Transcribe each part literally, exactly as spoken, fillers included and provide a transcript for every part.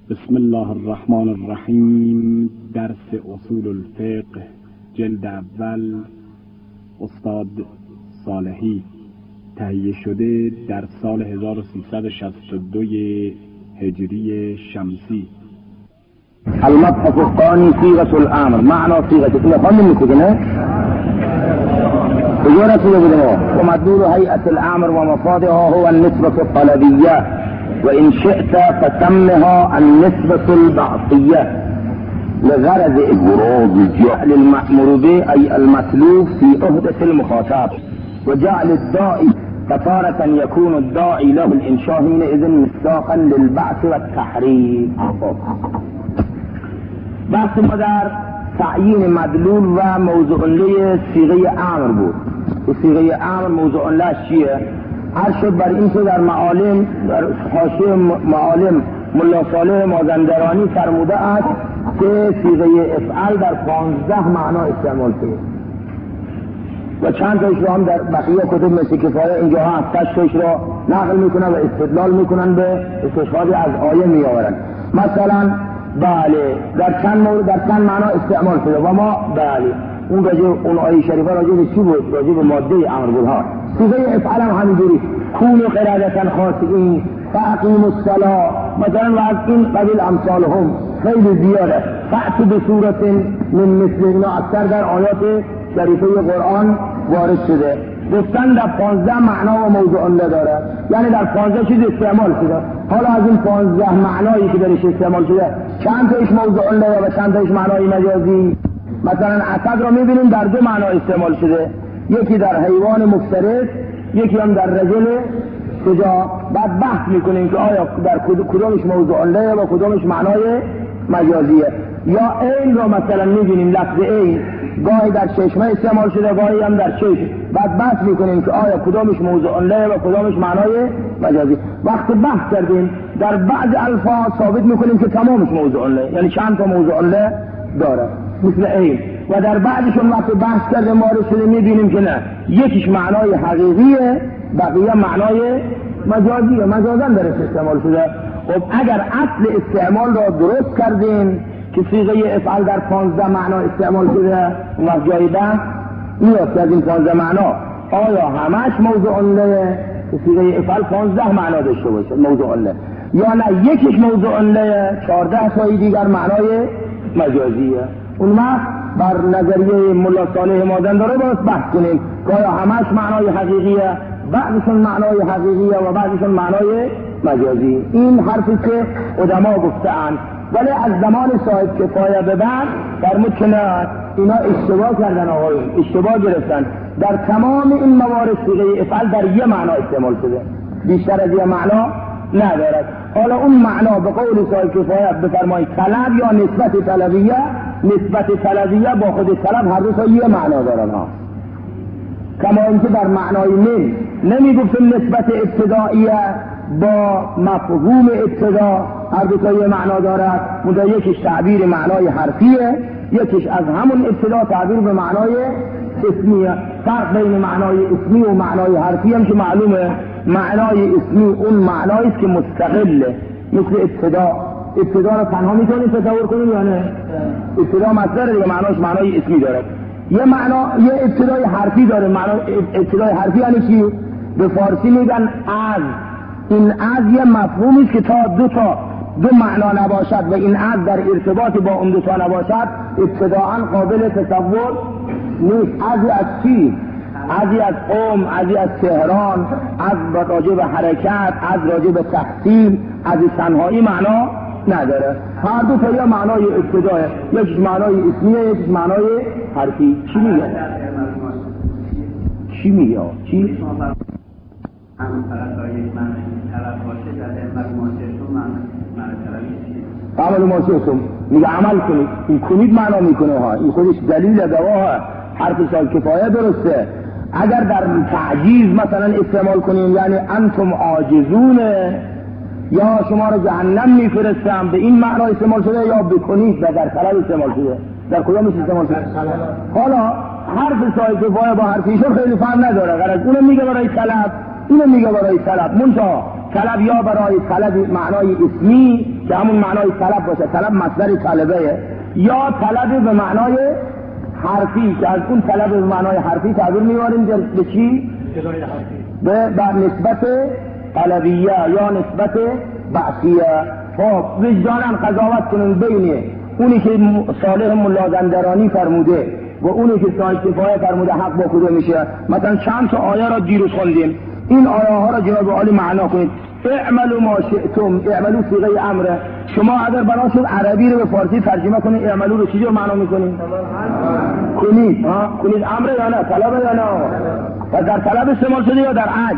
بسم الله الرحمن الرحیم. درس اصول الفقه جلد اول، استاد صالحی، تهیه شده در سال هزار و سیصد و شصت و دو هجری شمسی. المبحث الثاني صيغة الأمر. معنى صيغة الأمر خلنا نكتبه وجورة صيغة ومدلول هيئة الأمر ومفادها هو النسبة الطلبية، وإن شئت فسمها النسبة البعثية لغرض إبراز جعل المأمور به أي المطلوب في عهدة المخاطب، وجعل الداعي فتارة يكون الداعي له الإنشاء حينئذ مصداقا للبعث والتحريك. بحث ما در تعیین مدلول و موضوع له صیغه امر بود. صیغه امر موضوع له چیه؟ هر شد بر این که در معالم، در حاشیه معالم ملا صالح مازندرانی فرموده است که صیغه افعل در پانزده معنا استعمال شده و چند تایش رو هم در بقیه کتب مثل کفایه اینجا هست، هشت تایش را نقل میکنن و استدلال میکنن به استشهادی از آیه میآورن. مثلا بله در چند مورد در چند معنا استعمال شده و ما بله اون راجع اون آیه شریفه راجع به چی بود؟ راجع به ماده امر بود ها. صیغه افعال هم همینجوری، کونوا قردة خاسئین فاقیموا الصلاة مثلا، و از این قبیل امثالهم خیلی زیاده. فأتوا بسورة من مثل، اینا اکثر در آیات شریفه قرآن وارد شده. گفتن در پانزده معنا و موضوع له داره، یعنی در پانزده چیز استعمال شده. حالا از این پانزده معنایی که درش استعمال شده چند تایش موضوع له و چند تایش معنای مجازی؟ مثلا اسد را میبینیم در دو معنا استعمال شده، یکی در حیوان مفترس، یکی هم در رجل شجاع. بعد بحث میکنیم که آیا در کدومش موضوع له و کدومش معنای مجازیه. یا عین را مثلا میبینیم لفظ عین گاهی در چشمه استعمال شده گاهی هم در چشم. بعد بحث میکنیم که آیا کدامش موضوع له و کدامش معنای مجازی. وقتی بحث کردیم در بعض الفاظ ثابت میکنیم که تمامش موضوع له، یعنی چند تا موضوع له داره مثل عین، و در بعضشون وقتی بحث کردیم وارد شده میبینیم که نه، یکیش معنای حقیقیه بقیه معنای مجازیه، مجازن درش استعمال شده. خب اگر اصل استعمال را درست کردیم که صیغه افعال در پانزده معنا استعمال شده، اون وقت جای بحث میاد که از این پانزده معنا آیا همش موضوع له که صیغه افعال پانزده معنا داشته باشه موضوع له، یا نه یکیش موضوع له چهارده تایی دیگر معنای مجازیه. اون وقت بر نظریه ملا صالح مازندرانی باید بحث کنیم که آیا همش معنای حقیقیه، بعضشون معنای حقیقیه و بعضشون معنای مجازی. این حرفی که علما گفته‌اند، ولی از زمان صاحب کفایه به بعد فرمود که نه، اینا اشتباه کردن، آقایون اشتباه گرفتن. در تمام این موارد صیغه افعال در یه معنا استعمال شده، بیشتر از یه معنا ندارد. حالا اون معنا به قول صاحب کفایه بفرمایید طلب یا نسبت طلبیه، نسبت طلبیه با خود طلب هر دو تا یه معنا دارن ها. کما اینکه در معنای من نمیگفتیم نسبت ابتدائیه با مفهوم ابتدا هر دو تا یه معنا دارد، منتها یکیش تعبیر معنای حرفیه، یکیش از همون ابتدا تعبیر به معنای اسمیه. فرق بین معنای اسمی و معنای حرفی هم که معلومه، معنای اسمی اون معنایی است که مستقله، مثل ابتدا. ابتدا رو تنها میتونید تصور کنید یا نه؟ ابتدا مصدر دیگه معناش معنای اسمی داره. یه معنا یه ابتدای حرفی داره. معنا ابتدای حرفی یعنی چی؟ به فارسی میگن از. این از یه مفهومی است که تا دو تا دو معنا نباشد و این از در ارتباط با اون دو تا نباشد ابتداعا قابل تصور نیست. ازی از چی؟ ازی از قوم، ازی از تهران، از راجع به حرکت، از راجع به تحصیل، از تنهایی معنا نداره. هر دو تا یه معنای ابتداه، یکیش معنای اسمیه یکیش معنای حرفی. چی میگه؟ چی میگه؟ چی؟ همون طرف های من طرف باشه در عمل معاصرتون من طرفی عمل معاصرتون میگه عمل کنید، این کنید معنا میکنه ها، این خودش دلیل گواه. حرف صاحب کفایه درسته. اگر در تعجیز مثلا استعمال کنیم یعنی انتم عاجزون یا شما رو جهنم میفرستم، به این معنا استعمال شده، یا بکنید و در طلب استعمال شده. در کدامش استعمال شده؟ حالا حرف صاحب کفایه با حرف ایشون خیلی فرق نداره، غرض اونو میگه برای طلب اینو میگه برای طلب، منتها طلب یا برای طلب معنای اسمی که همون معنای طلب باشه، طلب مصدر طلبه، یا طلب به معنای حرفی که از اون طلب به معنای حرفی تعبیر می‌کنیم به چی؟ به بر نسبت طلبیه یا نسبت بعثیه. خب وجداناً قضاوت کنیم بین اونی که صالح ملازندرانی فرموده و اونی که صاحب کفایه فرموده حق با کدوم میشه. مثلا چند تا آیه را دیروز خوندیم، این آیه ها را جناب عالی معنا کنید. اعملوا ما شئتم، اعملوا صيغه امره. شما اگر بنا شد عربی رو به فارسی ترجمه کنید اعملوا رو چجور معنا میکنید؟ کنید. ها کنید امره یا نه؟ طلبه یا نه؟ و در طلب استعمال شده یا در عجز؟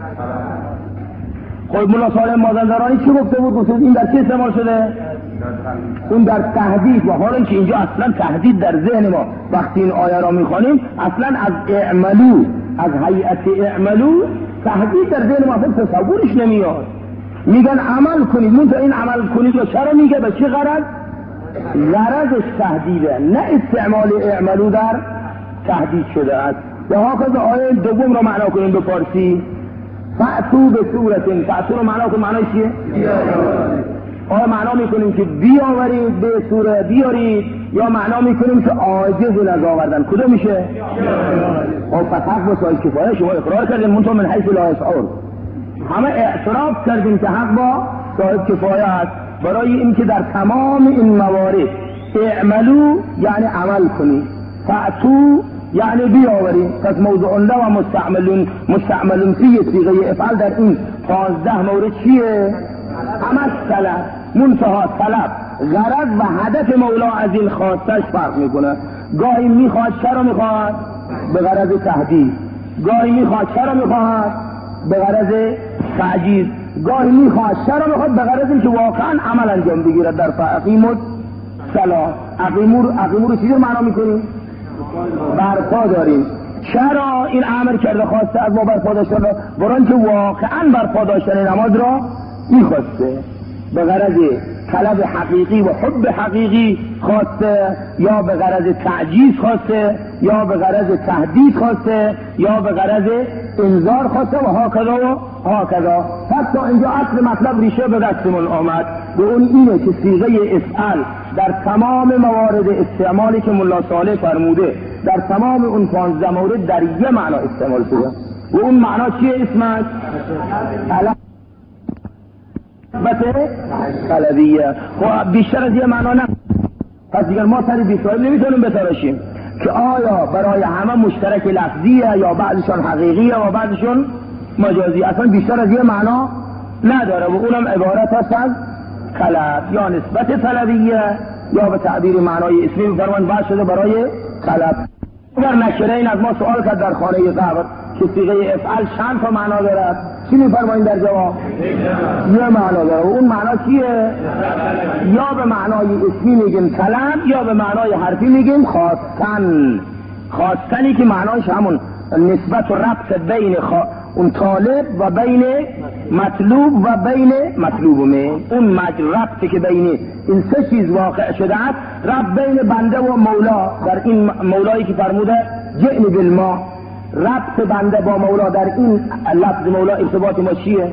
خود مولا صالح مازندرانی چی گفته بود؟ گفته این در چی استعمال شده؟ اون در تهدید. و حالا که اینجا اصلا تهدید در ذهن ما وقتی این آیه را میخوانیم اصلا از اعملو، از هیئت اعملو تهدید در ذهن ما اصلا تصورش نمیاد. میگن عمل کنید، منتها این عمل کنید و چرا میگه؟ به چه غرض؟ غرضش تهدیده، نه استعمال اعملو در تهدید شده است. و هاکذا آیه دوم را معنا کنیم به فارسی. فأتو به صورت، فأتو رو معنا کنیم، معنای چیه؟ آیا معنا میکنیم که بیاورید به صورت بیارید، یا معنا میکنیم که عاجز از آوردن؟ کدوم میشه؟ خب پس حق با صاحب کفایه شما اقرار کردیم، منتها من حیث لا یشعر. همه اعتراف کردیم که حق با صاحب کفایه است، برای اینکه در تمام این موارد اعملو یعنی عمل کنید، فأتو یعنی بیاورید. پس موضوع له و مستعملون مستعملون فی صیغه افعال در این پانزده مورد چیه؟ عمل طلب. منتها طلب غرض و هدف مولا از این خواستش فرق میکنه. گاهی میخواد چرا میخواد؟ به غرض تهدید. گاهی میخواد چرا میخواد؟ به غرض تعجیز. گاهی میخواد چرا میخواد؟ به غرض اینکه واقعا عمل انجام بگیرد. در فاقیموا الصلاة، اقیمو اقیمو رو چیزی معنا میکنیم؟ برپا داریم. چرا این امر کرده خواسته از ما برپا داشتن؟ برای اینکه واقعا برپا داشتن نماز را میخواسته. به غرض طلب حقیقی و حب حقیقی خواسته، یا به غرض تعجیز خواسته، یا به غرض تهدید خواسته، یا به غرض انذار خواسته و هاکذا و هاکذا. حتی اینجا اصل مطلب ریشه به دستمون آمد و اون اینه که صیغه افعال در تمام موارد استعمالی که ملا صالح فرموده در تمام اون پانزده مورد در یه معنا استعمال شده. و اون معنا چیه؟ اسمش طلب بته طلبیه. خب بیشتر از یه معنا نه. پس دیگر ما سر بیسایی نمیتونیم بتراشیم که آیا برای همه مشترک لفظیه یا بعضشون حقیقیه و بعضشون مجازی. اصلا بیشتر از یه معنا نداره و اونم عبارت هست از طلب یا نسبت طلبیه یا به تعبیر معنای اسمی می‌فرمایند بعد شده برای طلب. اگر نکره این از ما سوال کرد در خانه قبر که صیغه افعال چند تا معنا دارد، چی می‌فرمایید در جواب؟ یه معنا داره. و اون معنا چیه؟ یا به معنای اسمی میگیم طلب، یا به معنای حرفی میگیم خواستن. خواستنی که معناش همون نسبت و ربط بین خوا... اون طالب و بین مطلوب و بین مطلوب من. اون ربطی که بین این سه چیز واقع شده است، ربط بین بنده و مولا. در این مولایی که فرموده جئنی بالما، ربط بنده با مولا در این لفظ مولا ارتباط ما چیه؟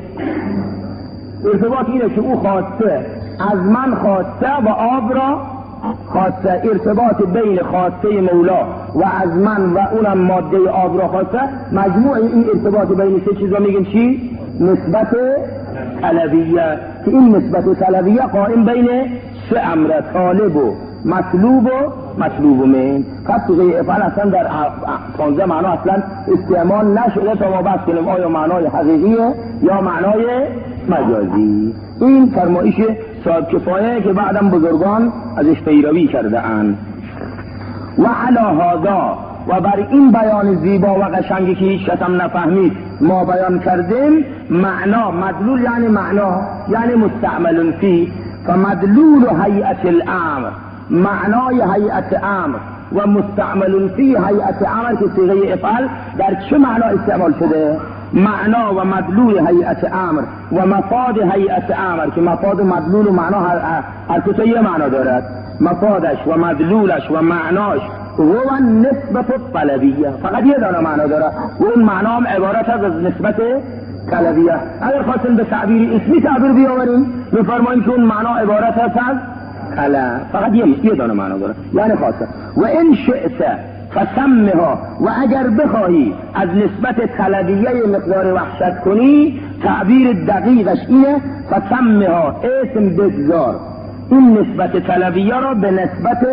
ارتباط اینه که او خواسته، از من خواسته و آب را خواسته. ارتباط بین خواسته مولا و از من و اونم ماده آب را خواسته، مجموع این ارتباط بین سه چیز را میگیم چی؟ نسبت طلبیه. که این نسبت طلبیه قائم بین سه امر، طالب و مطلوب و مطلوب من. پس صیغه افعال اصلا در پانزده معنا اصلا استعمال نشده تا ما بحث کنیم آیا معنای حقیقیه یا معنای مجازی. این فرمایش صاحب کفایه که بعدم بزرگان ازش پیروی کرده اند. و علی هذا، و بر این بیان زیبا و قشنگی که هیچ کس هم نفهمید ما بیان کردیم، معنا مدلول یعنی معنا یعنی مستعمل فی. فمدلول هیئت الامر، معنای هیئت امر و مستعمل فی هیئت امر که صیغه افعال در چه معنا استعمال شده؟ معنا و مدلول هیئت امر و مفاد هیئت امر، که مفاد و مدلول و معنا هر هر تا یه معنا دارد. مفادش و مدلولش و معناش هو نسبت طلبیه، فقط یه دانه معنا داره و اون معنا هم عبارت از نسبت طلبیه. اگر خواستیم به تعبیر اسمی تعبیر بیاوریم میفرماییم که اون معنا عبارت هست از طلب، فقط یه یه دانه معنا داره، یعنی خاصه. و ان شئت فسمها، و اگر بخواهی از نسبت طلبیه مقدار وحشت کنی، تعبیر دقیقش اینه فسمها، اسم بگذار این نسبت طلبیه را به نسبت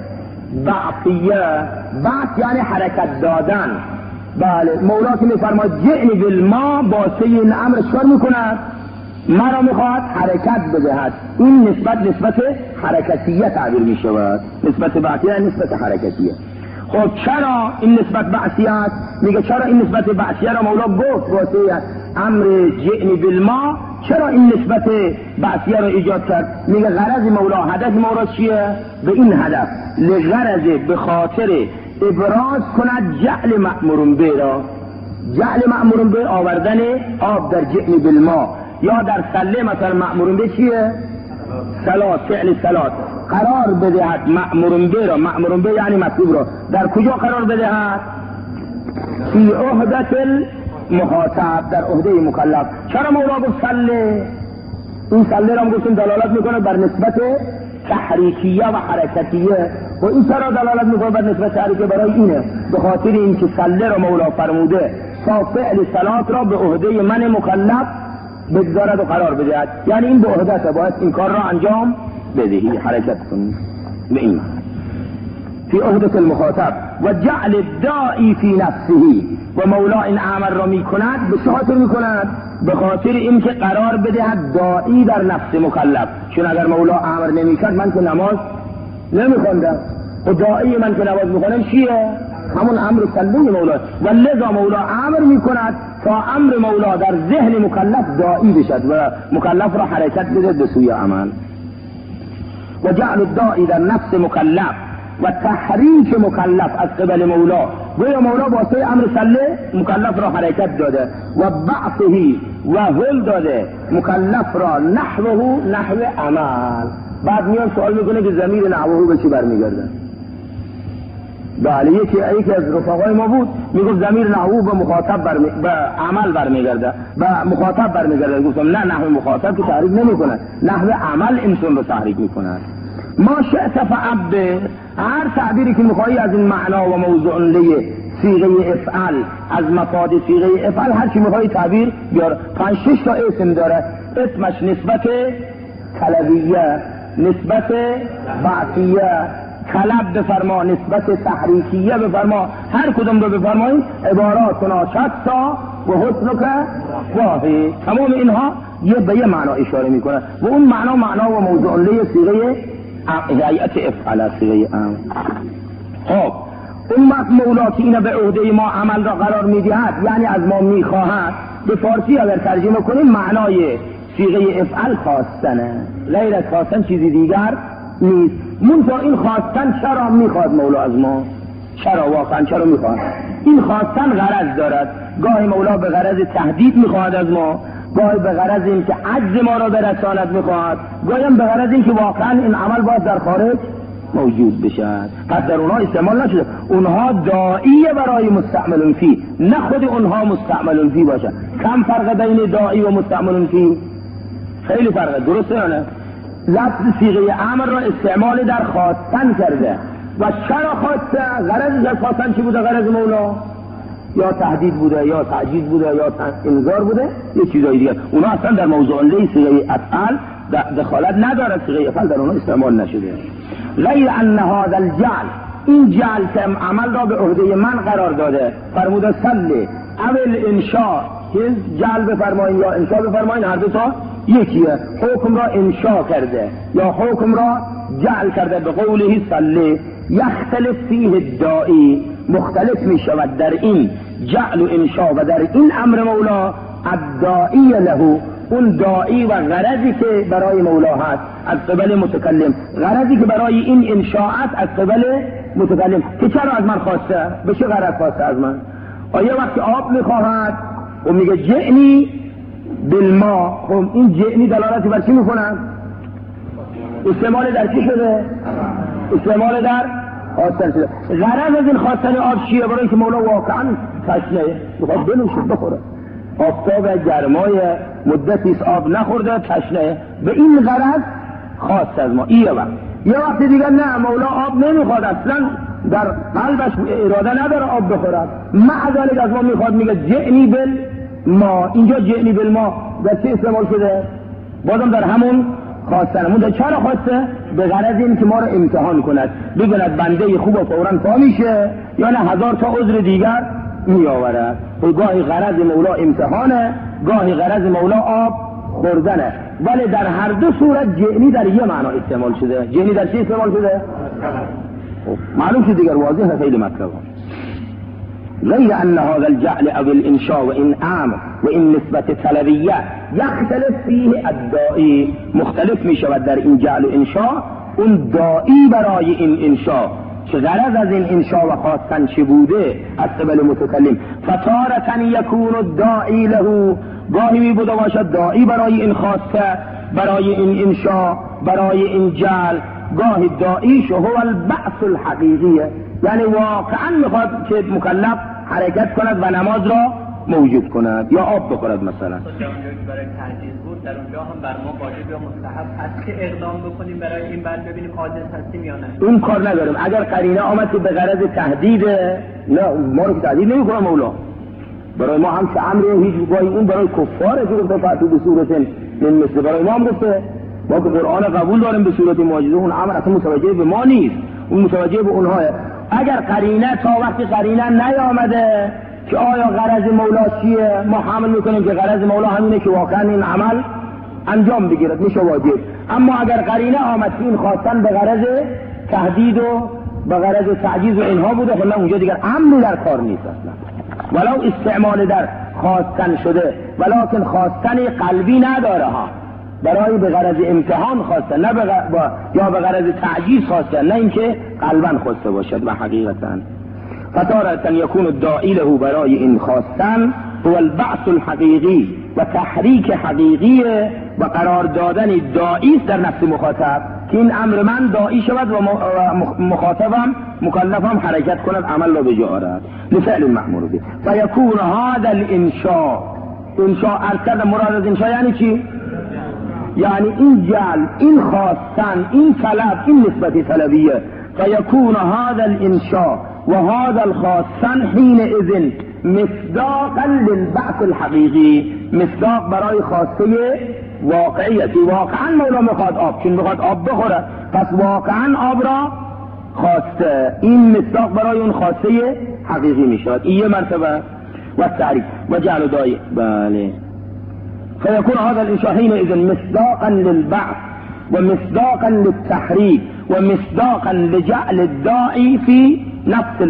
بعثیه. بعث یعنی حرکت دادن. بله، مولا که میفرماید جئنی بالما، باسه این امر چکار میکند؟ مرا میخواد حرکت بدهد. این نسبت نسبت حرکتیه تعبیر میشود. نسبت بعثیه نسبت حرکتیه. خب چرا این نسبت بعثیه است؟ میگه چرا این نسبت بعثیه را مولا گفت واسه امر جئنی بالما؟ چرا این نسبت بعثیه را ایجاد کرد؟ میگه غرض مولا، هدف مولا چیه؟ به این هدف لغرض به خاطر ابراز کند جعل مأمور به را. جعل مأمور به آوردن آب در جئنی بالما، یا در سله مثلا مأمور به چیه؟ صلات، فعل صلات. قرار بدهد مأمور به را، مأمور به یعنی مطلوب را در کجا قرار بدهد؟ فی عهدت المخاطب، در عهده مکلف. چرا مولا گفت سله؟ این سله را هم گفتیم دلالت میکنه بر نسبت تحریکیه و حرکتیه. و این چرا دلالت میکنه بر نسبت تحریکیه؟ برای اینه به خاطر اینکه سله را مولا فرموده تا فعل صلات را به عهده من مکلف بگذارد و قرار بدهد، یعنی این به عهدته، باید این کار را انجام بدهی، حرکت کنی به این فی عهدت المخاطب. و جعل الداعی فی نفسه، و مولا این عمل را میکند به چه خاطر میکند؟ به خاطر اینکه قرار بدهد داعی در نفس مکلف. چون اگر مولا امر نمیکرد من که نماز نمیخوندم، و داعی من که نماز میخونم چیه؟ همون امر سلی مولا. و لذا مولا امر میکند تا امر مولا در ذهن مکلف داعی بشد و مکلف را حرکت بده به سوی عمل. و جعل الداعی در نفس مکلف و تحریک مکلف از قبل مولا. گویا مولا واسه امر سله مکلف را حرکت داده و بعثهی و هل داده مکلف را نحوه نحو عمل. بعد میان سوال میکنه که ضمیر نحوه به چی برمیگرده؟ بله، یکی یکی از رفقای ما بود میگفت ضمیر نحوه به مخاطب برمی... به عمل برمیگرده، به مخاطب برمیگرده. گفتم نه، نحو مخاطب که تحریک نمیکنه، نحو عمل انسان رو تحریک میکنه. ما شئت فعبر، هر تعبیری که میخوایی از این معنا و موضوع له صیغه افعل، از مفاد صیغه افعل هر چی میخوایی تعبیر بیار. پنج شش تا اسم داره، اسمش نسبت طلبیه، نسبت بعثیه، طلب بفرما، نسبت تحریکیه بفرما. هر کدوم رو بفرمایید عباراتنا شتا و حسنک واحد. تمام اینها یه به یه معنا اشاره میکنه و اون معنا معنا و موضوع له صیغه هیئت افعل، صیغه امر. خب اون وقت مولا که اینه به عهده ما عمل را قرار میدهد، یعنی از ما میخواهد، به فارسی اگر ترجمه کنیم معنای صیغه افعل خواستنه، غیر از خواستن چیزی دیگر نیست. منتها این خواستن چرا میخواد مولا از ما؟ چرا واقعا چرا میخواد؟ این خواستن غرض دارد. گاهی مولا به غرض تهدید میخواد از ما، گاهی به غرض این که عجز ما را برساند میخواد، گاهی هم به غرض این که واقعا این عمل باید در خارج موجود بشد. پس در اونها استعمال نشده، اونها داعی برای مستعمل فی، نه خود اونها مستعمل فی باشد. کم فرق بین داعی و مستعمل فی؟ خیلی فرقه، درسته یا نه؟ لفظ صیغه امر را استعمال در خواستن کرده. و چرا خواسته؟ غرض از خواستن چی بوده؟ غرض مولا یا تهدید بوده، یا تعجیز بوده، یا انذار بوده، یه چیزای دیگه. اونا اصلا در موضوع له صیغه افعل دخالت نداره، صیغه افعل در اونها استعمال نشده. غیر ان هذا الجعل، این جعل که عمل را به عهده من قرار داده، فرموده صلی اول انشاء، که جعل بفرمایین یا انشاء بفرمایین، هر دو تا یکیه. حکم را انشاء کرده یا حکم را جعل کرده به قوله صلی. یختلف فیه الداعی، مختلف می شود در این جعل و انشاء و در این امر مولا الداعی له، اون داعی و غرضی که برای مولا هست از قبل متکلم، غرضی که برای این انشاءات از قبل متکلم. که چرا از من خواسته؟ به چه غرض خواسته از من؟ آیا وقتی آب میخواهد و میگه جئنی بالما، خب این جئنی دلالتی بر چی میکنن؟ استعمال در چی شده؟ استعمال در خواستن شده. غرض از این خواستن آب چیه؟ برای که مولا واقعا تشنه میخواد بنوشه بخوره. آفتاب گرمای مدتی است آب نخورده تشنه، به این غرض خواست از ما. یه وقت یه وقت دیگه نه، مولا آب نمیخواد، اصلا در قلبش اراده نداره آب بخورد، مع ذلک از ما میخواد، میگه جئنی بل ما. اینجا جئنی بل ما در چه استعمال شده؟ بازم در همون خواستنمون. در چرا خواسته؟ به غرض این که ما رو امتحان کند، ببیند بنده خوب و فوراً پا میشه یا نه هزار تا عذر دیگر میآورد. و گاهی غرض مولا امتحانه، گاهی غرض مولا آب خوردنه، ولی در هر دو صورت جئنی در یه معنا استعمال شده. جئنی در چه استعمال شده؟ معلوم شد دیگر، واضحه خیلی مطلب. غیر ان هذا الجعل او الانشاء و این امر و این نسبت طلبیه یختلف فیه الدائی، مختلف می شود در این جعل و انشاء اون دائی برای این انشاء که غرض از این انشاء و خواستن چه بوده از قبل متکلم. فتارة یکون الدائی له، گاهی می بوده باشد دائی برای این خواسته، برای این انشاء، برای این جعل، گاهی داعیش هو البعث الحقیقیه، یعنی واقعا میخواد که مکلف حرکت کند و نماز را موجود کند یا آب بخورد مثلا. اونجا که برای تحجیز بود در اونجا هم بر ما واجب یا مستحب هست که اقدام بکنیم برای این، بعد ببینیم عاجز هستیم یا نه. اون کار نداریم. اگر قرینه آمد که به غرض تهدید، نه ما رو تهدید نمیکنه مولا، برای ما هم که امر هیچ گاهی اون برای کفاره که گفته فاتو به صورت من مثل، برای ما هم گفته ما که قرآن قبول داریم به صورت معجزه، اون امر اصلا متوجه به ما نیست، اون متوجه به اونها. اگر قرینه تا وقتی قرینه نیامده که آیا غرض مولا چیه، ما حمل میکنیم که غرض مولا همینه که واقعا این عمل انجام بگیرد، میشه واجب. اما اگر قرینه آمد که این خواستن به غرض تهدید و به غرض تعجیز و اینها بوده، خب اونجا دیگر امر در کار نیست اصلا، ولو استعمال در خواستن شده، ولکن خواستن قلبی نداره ها، برای به غرض امتحان خواستن، نه بغ... با... یا به غرض تعجیز خواستن، نه اینکه قلبا خواسته باشد. و حقیقتا فتارة یکون الداعی له، برای این خواستن هو البعث الحقیقی و تحریک حقیقی و قرار دادن داعی در نفس مخاطب که این امر من داعی شود و مخاطبم مکلفم حرکت کند عمل را به جا آورد لفعل المأمور به. فیکون هذا الانشاء، انشاء ارکد مراد از انشاء یعنی چی؟ یعنی این جعل، این خواستن، این طلب، این نسبت طلبیه. فیکون هذا الانشاء و هذا الخواستن حین اذن مصداقا للبعث الحقیقی، مصداق برای خواسته واقعیتی. واقعا مولا میخواد آب، چون میخواد آب بخوره، پس واقعا آب را خواسته، این مصداق برای اون خواسته حقیقی میشود. این یه مرتبه. و تعریف و جعل دائی، بله. فيكون هذا الانشاء حينئذ مصداقا للبعث ومصداقا للتحريك ومصداقا لجعل الداعي في نفس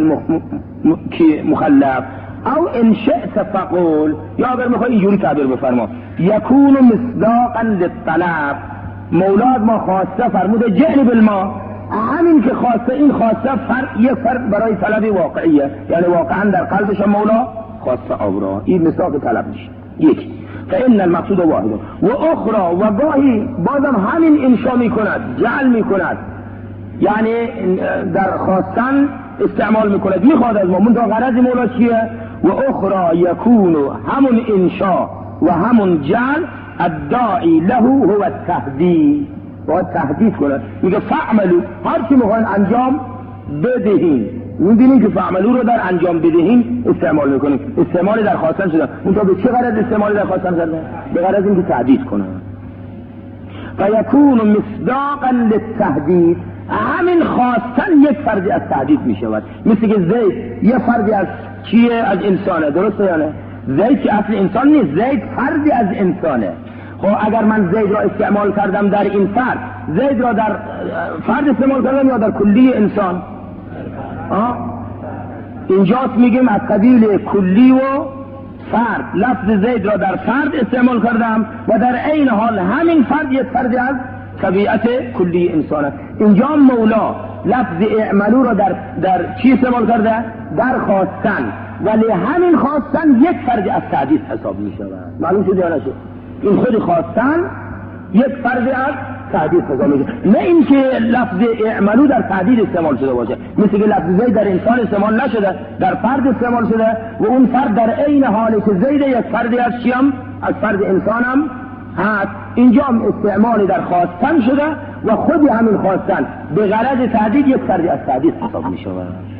المخلف. او ان شئت فقول، یا اگر میخوای اینجوری تعبیر بفرما، یکون مصداقا للطلب. مولاد ما خواسته فرموده جعل بالما، همین که خواسته، این خواسته فرق یک فرق برای طلب واقعیه، یعنی واقعا در قلبش مولا خواسته آب را، این مصداق طلب میشه. یک فإن المقصود واحد و اخرى، و گاهی بازم همین انشا میکند، جعل میکند، یعنی در خواستن استعمال میکند، میخواد از ما، منتها غرض مولا چیه؟ و اخرى یکون، همون انشا و همون جعل الداعی له هو التهدید، باید تهدید کند، میگه فعملو، هر چی میخواین انجام بدهین. میبینیم که فعملو رو در انجام بدهین استعمال میکنیم، استعمال در خواستن شده. اونجا به چه غرض استعمال در خواستن شده؟ به غرض اینکه تهدید کنه. فیکون مصداقا للتهدید، همین خواستن یک فردی از تهدید میشود. مثل که زید یه فردی از چیه؟ از انسانه، درسته یا نه؟ زید که اصل انسان نیست، زید فردی از انسانه. خب اگر من زید را استعمال کردم در این فرد، زید را در فرد استعمال کردم یا در کلی انسان؟ آه؟ اینجاست میگیم از قبیل کلی و فرد، لفظ زید را در فرد استعمال کردم و در عین حال همین فرد یک فرد از طبیعت کلی انسانه. اینجا مولا لفظ اعملو را در, در چی استعمال کرده؟ در خواستن، ولی همین خواستن یک فرد از تهدید حساب میشود. معلوم شد یا نشد؟ این خود خواستن یک فرد از تهدید حساب میشه، نه اینکه لفظ اعملو در تهدید استعمال شده باشه، مثل که لفظ زید در انسان استعمال نشده، در فرد استعمال شده و اون فرد در عین حالی که زید یک فردی از چیم؟ از فرد انسانم هست. اینجا هم استعمالی در خواستن شده و خود همین خواستن به غرض تهدید یک فردی از تهدید حساب میشه.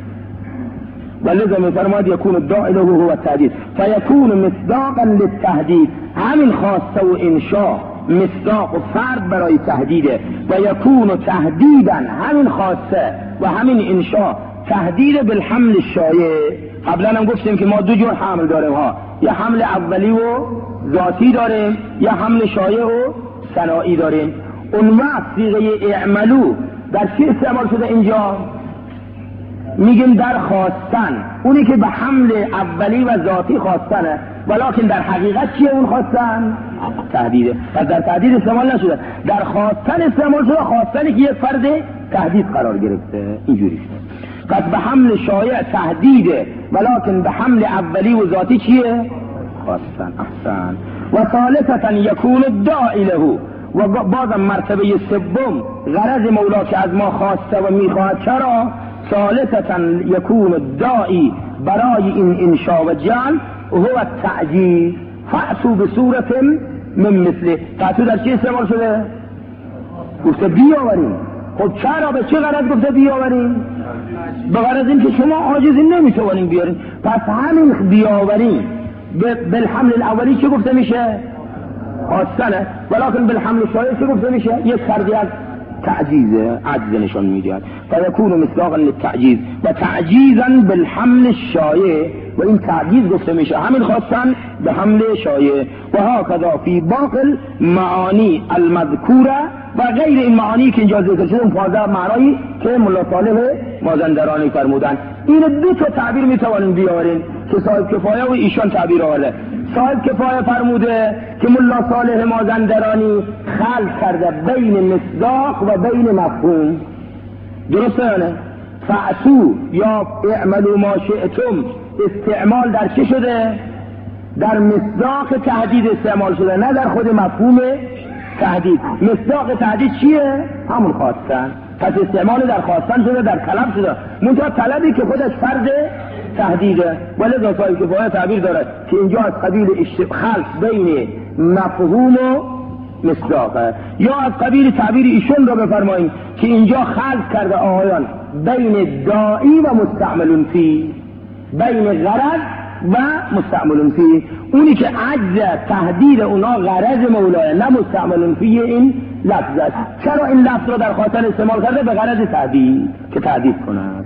ولذا میفرماید یکون الداعی له هو التهدید فیکون مصداقا للتهدید، همین خواسته و انشاء مصداق و فرد برای تهدیده و یکون تهدیدا، همین خواسته و همین انشاء تهدید بالحمل الشایع. قبلا هم گفتیم که ما دو جور حمل داریم ها، یا حمل اولی و ذاتی داریم یا حمل شایع و صناعی داریم. اون وقت صیغه اعملو در چی استعمال شده اینجا؟ میگیم در خواستن، اونی که به حمل اولی و ذاتی خواستنه، ولکن در حقیقت چیه اون خواستن؟ تهدیده. پس در تهدید استعمال نشده، در خواستن استعمال شده، خواستنی که یک فرد تهدید قرار گرفته. اینجوری شده. پس به حمل شایع تهدیده، ولکن به حمل اولی و ذاتی چیه؟ خواستن. احسن. و ثالثتا یکون الداعی له، و بازم مرتبه سوم غرض مولا که از ما خواسته و میخواهد. چرا؟ ثالثتا یکون الداعی، برای این انشاء و جعل هو التعجیز، فأتوا بصورت من مثله. فأتوا در چی استعمال شده؟ گفته بیاوریم. خب چرا به چه غرض گفته بیاوریم؟ به غرض این که شما عاجزین نمیتوانیم بیاریم. پس همین بیاوریم بالحمل الاولی چه گفته میشه؟ خواستنه، ولکن بالحمل شایع چه گفته میشه؟ یک فردی از تعجیز عجز نشان میدهد. فیکون مصداقا للتعجیز و تعجیزا بالحمل الشایع، و این تعجیز گفته میشه همین خواستن به حمل شایع. و هکذا فی باقی معانی المذکوره، و غیر این معانی که اینجا ذکر شده، اون پانزده معنایی که ملا صالح مازندرانی فرمودن. این دو تا تعبیر میتوانیم بیاریم که صاحب کفایه و ایشان تعبیر آورده. صاحب کفایه فرموده که ملا صالح مازندرانی خلط کرده بین مصداق و بین مفهوم. درسته یا نه؟ فأتو یا اعملوا ما شئتم استعمال در چه شده؟ در مصداق تهدید استعمال شده، نه در خود مفهوم تهدید. مصداق تهدید چیه؟ همون خواستن. پس استعمال در خواستن شده، در طلب شده، منتها طلبی که خودش فرد تهدیده. ولذا صاحب کفایه تعبیر دارد که اینجا از قبیل خلط بین مفهوم و مصداقه، یا از قبیل تعبیر ایشون را بفرماییم که اینجا خلط کرده آقایان بین داعی و مستعمل فی، بین غرض و مستعمل فی. اونی که عجز تهدید اونا غرض مولاه، نه مستعمل فی این لفظ است. چرا این لفظ را در خاطر استعمال کرده؟ به غرض تهدید، که تهدید کند.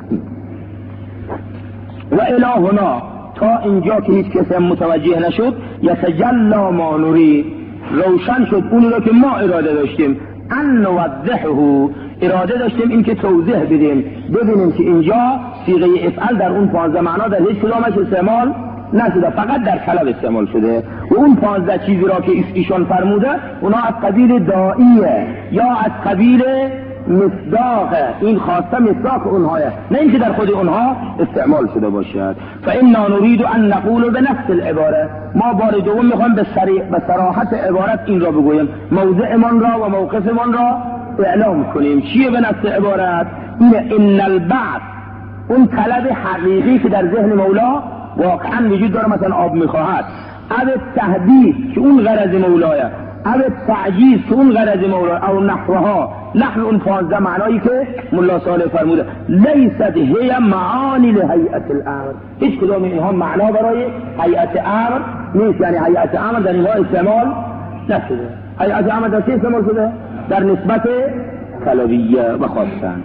و الهنا تا اینجا که هیچ کسی متوجه نشد، یتجلا ما نرید، روشن شد اونی را که ما اراده داشتیم. ان نوضحه، اراده داشتیم این که توضیح بدیم، ببینیم که اینجا صیغه افعل در اون پانزده معنا در هیچ کدامش استعمال نشده، فقط در طلب استعمال شده. و اون پانزده چیزی را که ایشان فرموده اونا از قبیل داعیه یا از قبیل مصداق، این خواسته مصداق اونهایه، نه اینکه در خود اونها استعمال شده باشد. فإنا نريد ان نقول بنفس العباره، ما بار دوم میخوایم به صراحت عبارت این را بگوییم، موضعمان را و موقفمان را اعلام کنیم. چیه به نفس عبارت؟ اینه ان البعث، اون طلب حقیقی که در ذهن مولا واقعا وجود داره، مثلا آب میخواهد، او تهدید که اون غرض مولایه، او تعجیز که اون غرض مولایه، او نحوها، نحو اون پانزده معنایی که ملا صالح فرموده. لیست هی معانی لهیئت الامر، هیچ کدام اینها معنا برای هیئت امر نیست، یعنی هیئت امر در اینها استعمال نشده. هیئت امر در چه استعمال شده؟ در نسبت طلبیه و خواستن.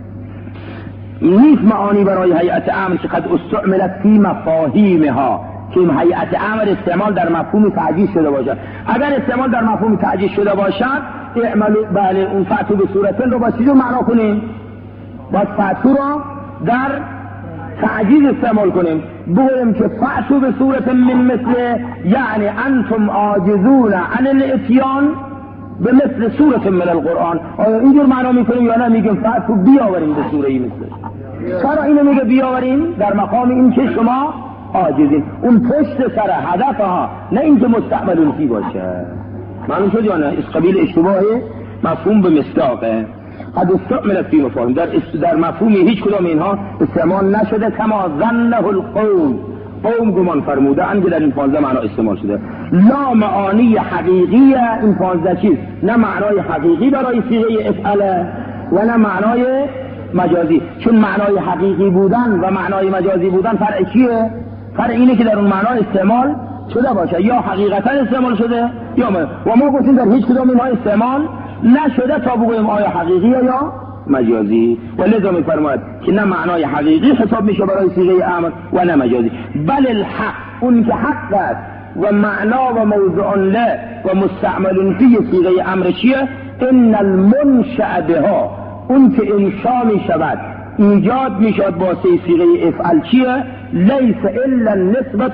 نیست معانی برای هیئت امر که قد استعملت فی مفاهیمها، که این هیئت امر استعمال در مفهوم تعجیز شده باشد. اگر استعمال در مفهوم تعجیز شده باشد، اعملوا، بله، اون فأتوا بصورتن رو با چیزو معنا کنیم، باید فأتوا را در تعجیز استعمال کنیم، بگویم که فأتوا بصورتن من مثل، یعنی انتم عاجزون عن الاتیان به مثل سورت من القرآن. آیا اینجور معنا میکنیم یا نه؟ میگیم فأتوا بیاوریم به سوره مثل. چرا اینو میگه بیاوریم؟ در مقام این که شما عاجزین، اون پشت سر هدفها، نه اینکه مستعمل فی باشه. معلوم شد یا نه؟ از قبیل اشتباه مفهوم به مصداقه. قد استعملت فی مفاهیم، در در مفهوم هیچ کدام اینها استعمال نشده. کما ظنه القوم، قوم گمان فرموده ان در این پانزده معنا استعمال شده. لا معانی حقیقی این پانزده چیز، نه معنای حقیقی برای صیغه افعل و نه معنای مجازی. چون معنای حقیقی بودن و معنای مجازی بودن فرق چیه؟ فرق اینه که در اون معنا استعمال شده باشه، یا حقیقتا استعمال شده یا ما. و ما گفتیم در هیچ کدام اینها استعمال نشده تا بگوییم آیا حقیقی یا مجازی. و لذا میفرماید که نه معنای حقیقی حساب میشه برای صیغه امر و نه مجازی، بل الحق، اون که حق است و معنا و موضوع له و مستعمل فی صیغه امر چیه؟ ان المنشأ بها، اون که انشا میشود ایجاد میشود با صیغه افعل چیه؟ لیس الا نسبت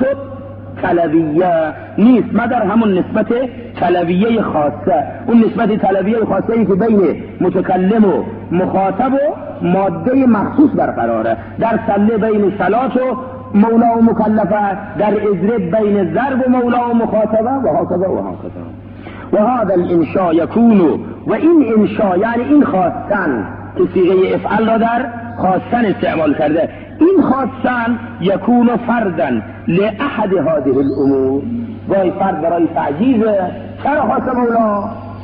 طلبیه، نیست مگر همون نسبت طلبیه خاصه. اون نسبت طلبیه خاصه ای که بین متکلم و مخاطب و ماده مخصوص برقراره. در صله بین صلات و مولا و مکلفه، در اضرب بین ضرب و مولا و مخاطبه و هكذا و هكذا. و هذا الانشاء یکون، و این انشاء یعنی این خواستن که صیغه افعل را در خواستن استعمال کرده، این خواستن یکون فردن لأحد هذه الامور، وای فرد برای تعجیزه. چرا خواست مولا؟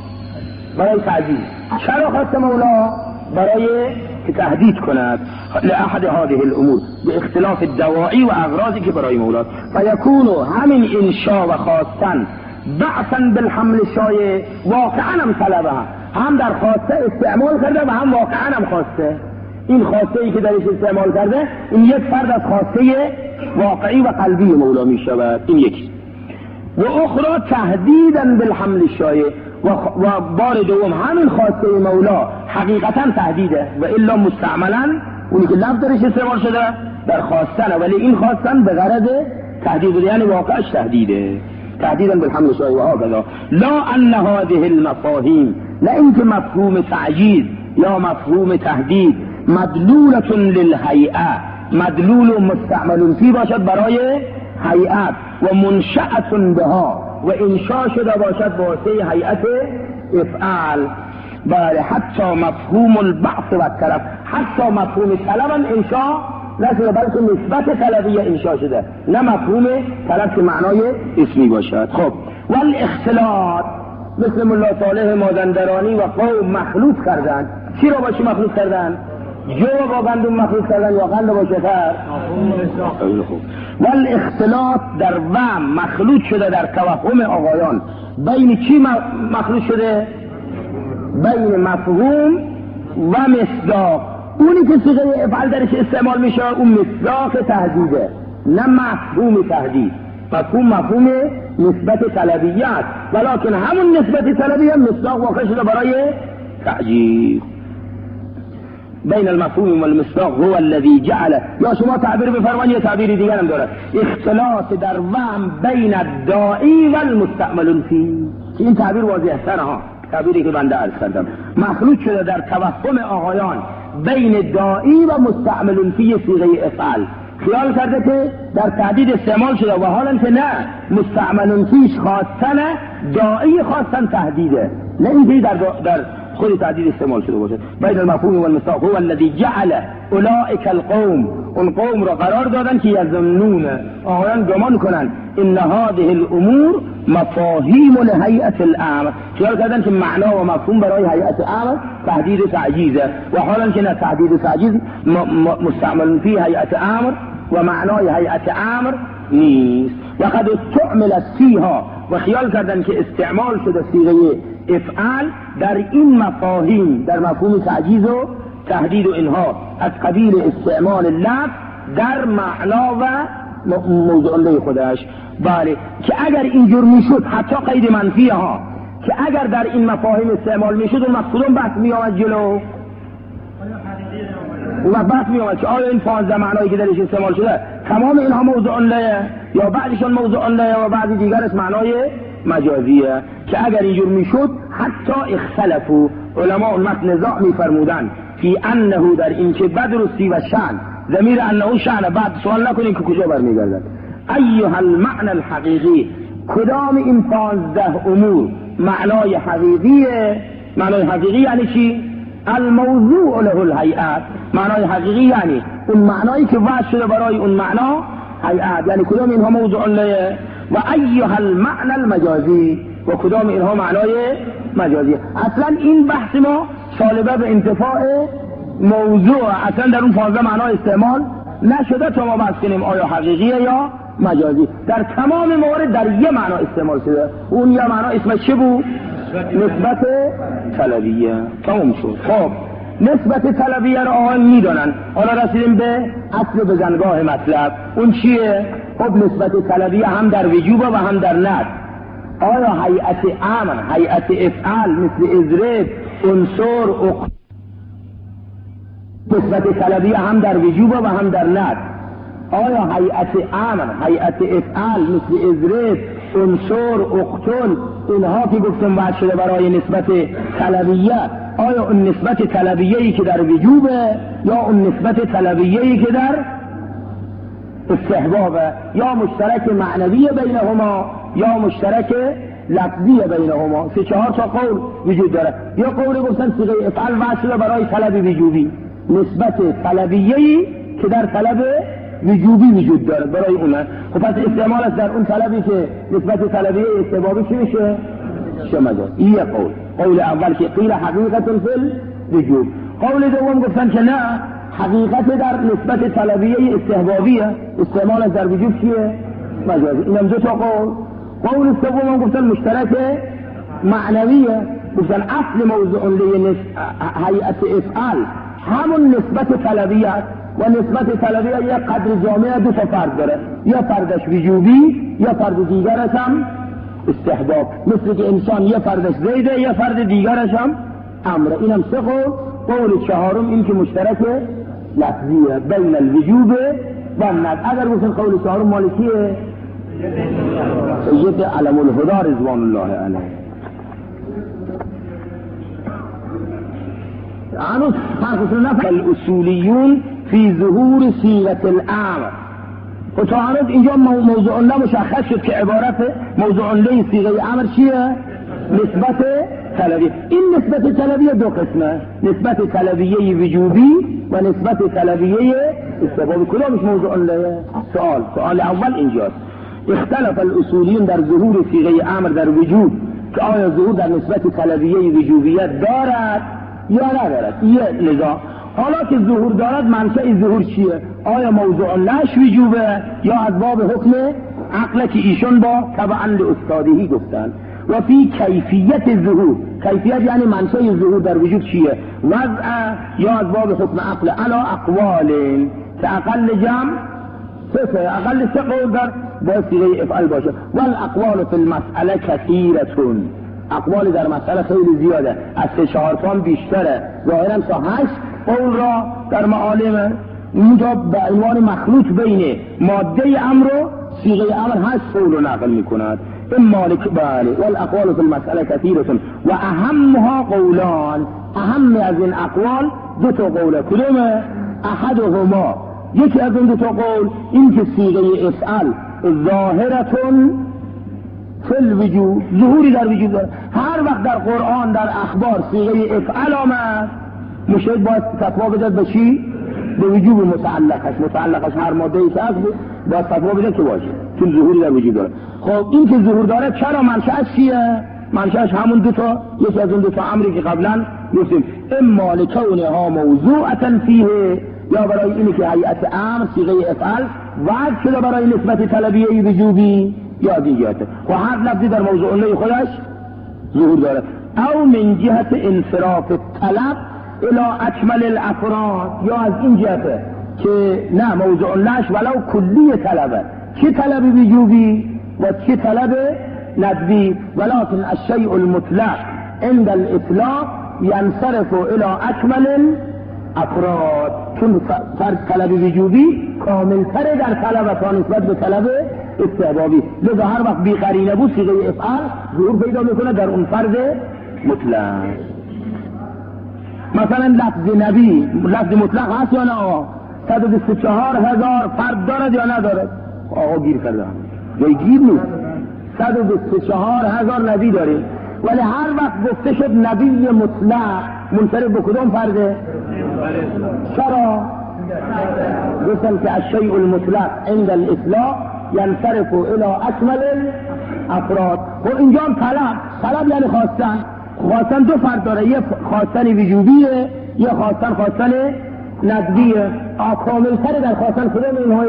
برای تعجیز. چرا خواست مولا؟ برای که تهدید کند. لأحد هذه الامور به اختلاف الدواعی و اغراضی که برای مولاست. فیکون همین انشا و خواستن بعثا بالحمل شایع، واقعا هم طلبه، هم در خواسته استعمال کرده و هم واقعا هم خواسته. این خواسته ای که درش استعمال کرده این یک فرد از خواسته واقعی و قلبی مولا می شود، این یکی. و اخرى تهدیدا بالحمل شایع، و, و بار دوم همین خواسته مولا حقیقتا تهدیده و الا مستعملا اونی که لفظ درش استعمال شده در خواستن، ولی این خواستن به غرض تهدید، یعنی واقعش تهدیده. تهدیدا بالحمل شایع و هكذا. لا ان هذه المفاهیم، نه اینکه مفهوم تعجیز یا مفهوم تهدید مدلولة للهیئه، مدلول و مستعمل فی باشد برای هیئت، و منشأة بها، و انشاء شده باشد با واسطه هیئت افعال. بله، حتی مفهوم البعث و الطلب، حتی مفهوم طلب انشاء نشده بلکه نسبت طلبیه انشاء شده، نه مفهوم طلب که معنای اسمی باشد. خب والاختلاط، مثل ملا صالح مازندرانی و قوم مخلوط کردن. چی رو با چی مخلوط کردن؟ جو با گندم مخلوط کردن یا قند با شکر؟ والاختلاط در وهم مخلوط شده در توهم آقایان. بین چی مخلوط شده؟ بین مفهوم و مصداق. اونی که صیغه افعال درش استعمال میشه اون مصداق تهدیده، نه مفهوم تهدید. مفهوم مفهوم نسبت طلبیه است، ولکن همون نسبت طلبیه مصداق واقع شده برای تعجیز. بین المفهوم و المصداق هو الذي جعل، یا شما تعبیر بفرمایید یه تعبیر دیگر هم داره، اختلاط در وهم بین الداعی و المستعمل فی. این تعبیر واضح تره ها، تعبیری که بنده عرض کردم. مخلوط شده در توهم آقایان بین داعی و مستعمل فی صیغه افعال. خیال کرده که در تهدید استعمال شده و حالا که نه، مستعمل فیش خواستن، داعی خواستن تهدیده، نه اینکه در در خود تهدید استعمال شده باشه. بین المفهوم و المصداق هو الذي جعل اولئک القوم، اون قوم را قرار دادن که یظنون، آقایان گمان کنن، ان هذه الامور مفاهیم لهیئت الامر، خیال کردن که معنا و مفهوم برای هیئت امر تهدید و تعجیزه، و حالا که نه، تهدید و تعجیز مستعمل فی هیئت امر و معنای هیئت امر نیست. و قد استعمل فیها، و خیال کردن که استعمال شده صیغه افعال در این مفاهیم، در مفهوم تعجیز و تهدید و اینها، از قبیل استعمال لفظ در معنا و موضوع له خودش. بله، که اگر اینجور میشد، حتی قید منفی ها، که اگر در این مفاهیم استعمال میشد اون مقصودون بحث میامد جلو، اون بحث میامد که آیا این پانزده معنایی که درش استعمال شده تمام اینها موضوع له یا بعضیشون موضوع له و بعضی دیگرش معنای مجازیه. که اگر اینجور میشد حتی اختلفوا، علماء المتن نزاع میفرمودن فی انه، در این که بدرستی و شأن، ضمیر انه شأن، بعد سوال نکنین که کجا برمیگردد. ایها المعنى الحقیقی، کدام این پانزده امور معنای حقیقیه معنای حقیقی یعنی چی؟ الموضوع له الهیئت. معنای حقیقی یعنی اون معنایی که وضع شده برای اون معنا هیئت، یعنی کدام اینها موضوع له و ایها المعنى المجازی و کدام اینها معنای مجازی. اصلا این بحث ما سالبه به انتفاع موضوع، اصلا در اون پانزده معنا استعمال نشده تا ما بحث کنیم آیا حقیقیه یا مجازی. در تمام موارد در یه معنا استعمال شده، اون یه معنا اسمش چه بود؟ نسبت طلبیه. تمام شد. خب نسبت طلبیه رو آقایان میدونن. حالا رسیدیم به اصل بزنگاه مطلب. اون چیه؟ خب نسبت طلبیه هم در وجوب و هم در ند. آیا هیئت امر، هیئت افعال مثل اضرب، عنصر، اق... نسبت طلبیه هم در وجوب و هم در ند. آیا هیئت امر، هیئت افعال مثل اضرب، عنصر، اقتل، اینها که گفتم وضع شده برای نسبت طلبیه، آیا اون نسبت طلبیه‌ای که در وجوبه یا اون نسبت طلبیه‌ای که در استحبابه، یا مشترک معنوی بینهما یا مشترک لفظی بینهما؟ سه چهار تا قول وجود داره. یا قول گفتن صیغه افعال وضع شده برای طلب وجوبی، نسبت طلبیه‌ای که در طلب وجوبی وجود داره برای اونه. خب پس استعمال است در اون طلبی که نسبت طلبیه استحبابی چی میشه؟ شمجاز. این یه قول. قول اول که قیل حقیقت فی الوجوب. قول دوم گفتن که نه، حقیقت در نسبت طلبیه استحبابیه، استعمال است در وجوب چیه؟ مجازی. اینم دو تا قول. قول سوم گفتن مشترک معنویه، گفتن اصل موضوع لی هیئت افعال همون نسبت طلبیه و نسبت طلبیه یک قدر جامعه دو تا فرد داره، یا فردش وجوبی یا فرد دیگرش هم استحباب. مثل که انسان یا فردش زیده یا فرد دیگرش هم امره. اینم سه قول. قول چهارم این که مشترک لفظیه بین الوجوب و الند. اگر گفتن قول چهارم مالکیه سید علم الهدى رضوان الله علیه. عنوس فرقتون نفر الاصولیون فی ظهور صیغه الامر. و تا عنوس اینجا موضوع الله مشخص شد که عبارت موضوع الله صیغه امر چیه؟ نسبت طلبیه. این نسبت طلبیه دو قسمه، نسبت طلبیه وجوبی و نسبت طلبیه استحبابی. کدامش موضوع الله؟ سوال سوال اول اینجاست. اختلف الاصولیون در ظهور صیغه امر در وجوب، که آیا ظهور در نسبت طلبیه وجوبیت دارد یا ندارد. یه نزاع. حالا که ظهور دارد منشأ ظهور چیه؟ آیا موضوع لهش وجوبه یا از باب حکم عقل که ایشون با تبعا لاستادهی گفتن. و فی کیفیت ظهور، کیفیت یعنی منشأ ظهور در وجود چیه؟ وضع یا از باب حکم عقل علا اقوال که اقل جمع سه، اقل سه قول در با صیغه افعال باشه. والاقوال فی المسئله کثیرتون، اقوال در مسئله خیلی زیاده، از سه چهار تا بیشتره. ظاهرا تا هشت قول را در معالم اینجا به عنوان مخلوط بین ماده امر و صیغه امر هشت قول رو نقل میکند. این مالک بله. والاقوال فی المسئله کثیرتون و اهمها قولان، اهم از این اقوال دو تا قوله. کدومه؟ احدهما، یکی از این دو تا قول این که صیغه افعال ظاهرتون فی الوجوب، ظهوری در وجود داره. هر وقت در قرآن در اخبار صیغه افعال آمد مشاهد باید فتوا بده به چی؟ به وجوب متعلقش. متعلقش هر ماده ای که هست باید فتوا بده که باشه، چون ظهوری در وجود داره. خب این که ظهور داره چرا منشأش چیه؟ منشأش همون دو تا، یکی از اون دو تا امری که قبلا گفتیم، اما لکونها موضوعة فیه، یا برای اینی که هیئت امر صیغه افعال وضع شده برای نسبت طلبیه وجوبی یا دیگرته. و هر لفظی در موضوع الله خودش ظهور داره. او من جهت انصراف طلب الى اکمل الافراد، یا از این جهته که نه موضوع اللهش ولو کلی طلبه، چه طلب وجوبی و چه طلب ندبی، ولكن الشیء المطلق عند الاطلاق ینصرف الى اکمل افراد، چون فرد طلب وجوبی کاملتره در طلب تا نسبت به طلب استحبابی. لذا هر وقت بی قرینه بود صیغه افعال ظهور پیدا میکنه در اون فرد مطلق. مثلا لفظ نبی لفظ مطلق هست یا نه؟ صد و بیست و چهار هزار فرد دارد یا ندارد؟ آقا گیر کرده، جای گیر نیست. صد و بیست و چهار هزار نبی داریم. ولی هر وقت گفته شد نبی مطلق منصرف به کدوم فرده؟ چرا؟ گفتم که الشیء المطلق عند الاطلاق ینصرف الى اکمل افراد. و اینجا هم طلب طلب یعنی خواستن. خواستن دو فرد داره، یه خواستن وجوبیه یه خواستن خواستن ندبیه. کامل تره در خواستن کدوم اینهای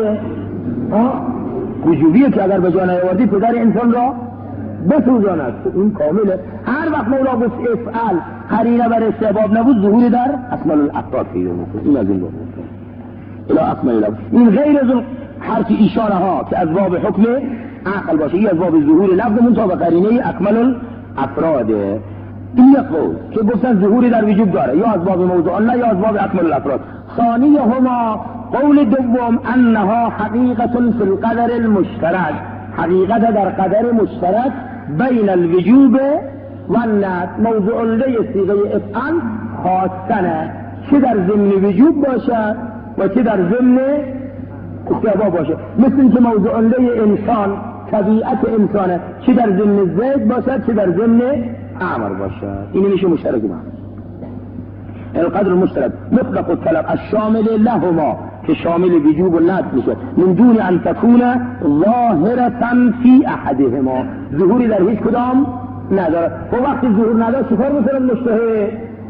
وجوبیه که اگر به جا نیاوردی پدر انسان را بسوزاند، این کامله. هر وقت مولا گفت افعل قرینه بر استحباب نبود ظهوری در اکمل الافراد پیدا میکنه. این از این گفت الى اکمل الافراد. این غیر از حرف ایشاره ها که از باب حکم عقل باشه، این از باب ظهور لفظ منتها به قرینه اکمل الافراده. این یک قول که گفتن ظهوری در وجود داره، یا از باب موضوع الله یا از باب اکمل الافراد. ثانی هما قول دوم انها حقیقت فی القدر المشترک، حقیقت در قدر مشترک بین الوجوب و الندب. موضوع الله صیغه افعل خواستنه، چه در ضمن وجوب باشد و چه در ضمن استحباب باشه. مثل اینکه موضوع الله انسان طبیعت انسانه، چه در ضمن زید باشد چه در ضمن امر باشد. این میشه مشترک ما القدر المشترک مطلق الطلب الشامل لهما که شامل وجوب و ندب میشه، من دون ان تكون ظاهرة فی احدهما، ظهوری در هیچ کدام نداره. و وقتی ظهور نداره چیکار میکنه مجتهد؟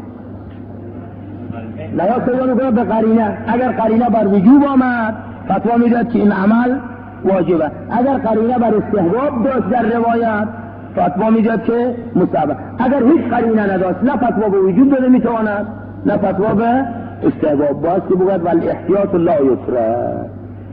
نیاز پیدا میکنه به قرینه. اگر قرینه بر وجوب آمد فتوا میداد که این عمل واجبه، اگر قرینه بر استحباب داشت در روایت فتوا میداد که مستحب. اگر هیچ قرینه نداشت نه فتوا به وجوب داده میتواند نه فتوا به استحباب. باید که بگوید والاحتیاط لا یترک.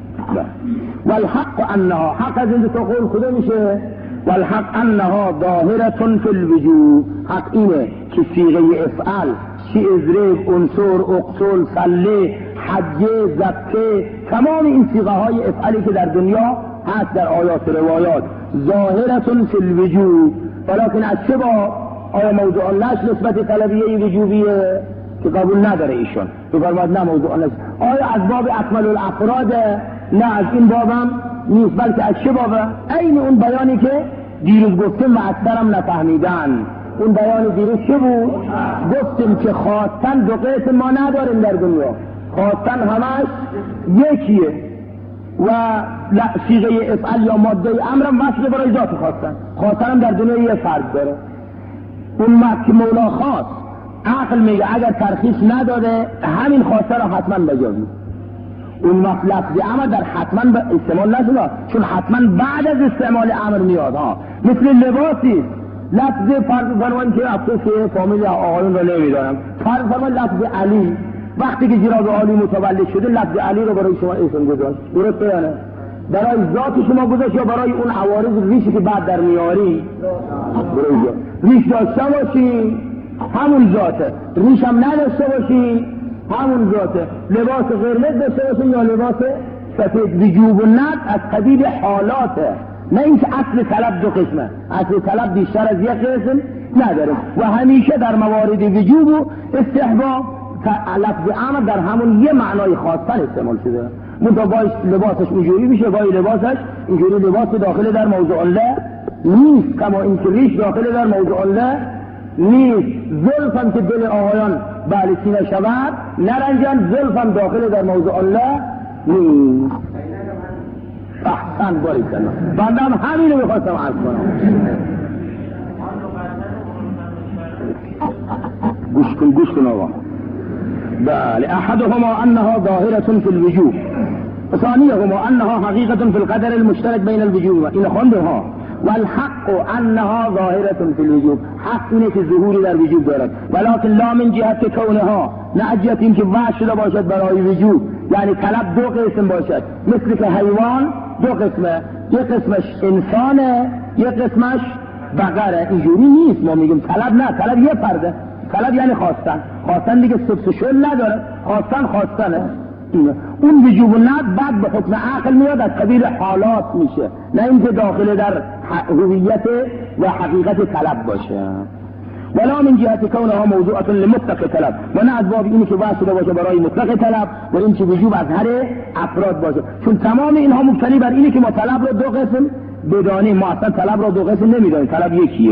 والحق انها حق از این دو قول کده میشه؟ والحق انها ظاهرة فی الوجوب. حق اینه که صیغه افعل چی ازریب، انصر، اقتل، صلی، حجه، زکه، تمام این صیغه های افعلی که در دنیا هست در آیات روایات ظاهرة فی الوجوب. ولیکن از چه با آیا موضوع اللهش نسبت طلبیه وجوبیه که قبول نداره ایشون بفرماد نه موضوع الله. آیا از باب اکمل الافراد؟ نه از این بابم نیست، بلکه از چه بابه؟ این اون بیانی که دیروز گفتیم و اکثرم نفهمیدن. اون بیان دیروز چه بود؟ گفتیم که خواستن دو قسم ما نداریم در دنیا، خواستن همش یکیه و صیغه افعل یا ماده امرم وصل برای ذات خواستن. خواستن هم در دنیا یه فرد داره. اون وقت که مولا خواست عقل میگه اگر ترخیص نداده همین خواسته را حتما بجازی. اون وقت لفظ امر در حتما به استعمال نشده، چون حتما بعد از استعمال امر میاد ها. مثل لباسی لفظ فرض فرمان که افسوس فامیل آقایون را نمیدارم، فرض فرمان لفظ علی وقتی که جناب عالی متولد شده لفظ علی رو برای شما اسم گذاشت، درسته یا نه؟ برای ذات شما گذاشت یا برای اون عوارض ریشی که بعد در میاری؟ ریش داشته باشی همون ذاته، ریش هم نداشته باشی همون ذاته. لباس قرمز داشته باشی یا لباس سفید. وجوب و ندب از قبیل حالاته، نه اینکه اصل طلب دو قسمه. اصل طلب بیشتر از یک قسم نداره و همیشه در موارد وجوب و استحباب لفظ امر در همون یه معنای خاصتر استعمال شده. منتها باید لباسش اینجوری میشه، باید لباسش اینجوری لباس داخل در موضوع الله نیست، کما اینکه ریش داخل در موضوع الله نیست. زلفم که دل آقایان بله سینه شود نرنجن، زلفم داخل در موضوع الله نیست. احسن باری کنم بنده هم همین رو میخواستم عرض کنم. گوش کن گوش کن آقا. بله احدهما انها ظاهرة فی الوجوب ثانیهما انها حقیقة فی القدر المشترک بین الوجوب. این خونده ها. والحق انها ظاهرة فی الوجوب. حق اینه که ظهوری در وجوب دارد، ولکن لا من جهت کونها، نه از جهت این که وحش شده باشد برای وجوب. یعنی طلب دو قسم باشد، مثل که حیوان دو قسمه، یک قسمش انسانه یک قسمش بقره. اینجوری نیست. ما میگیم طلب نه، طلب یه پرده. طلب یعنی خواستن. خواستن دیگه سبسشون نداره، خواستن خواستنه. اون وجوب و ندب بعد به حکم عقل میاد، از قبیل حالات میشه، نه اینکه داخل در هویت و حقیقت طلب باشه. ولا من جهت کونها موضوعة لمطلق طلب، و نه از باب اینی که واسطه باشه برای مطلق طلب و این که وجوب از هر افراد باشه. چون تمام اینها مبتنی بر اینه که ما طلب رو دو قسم بدانیم. ما اصلا طلب رو دو قسم نمیدانیم، طلب یکیه.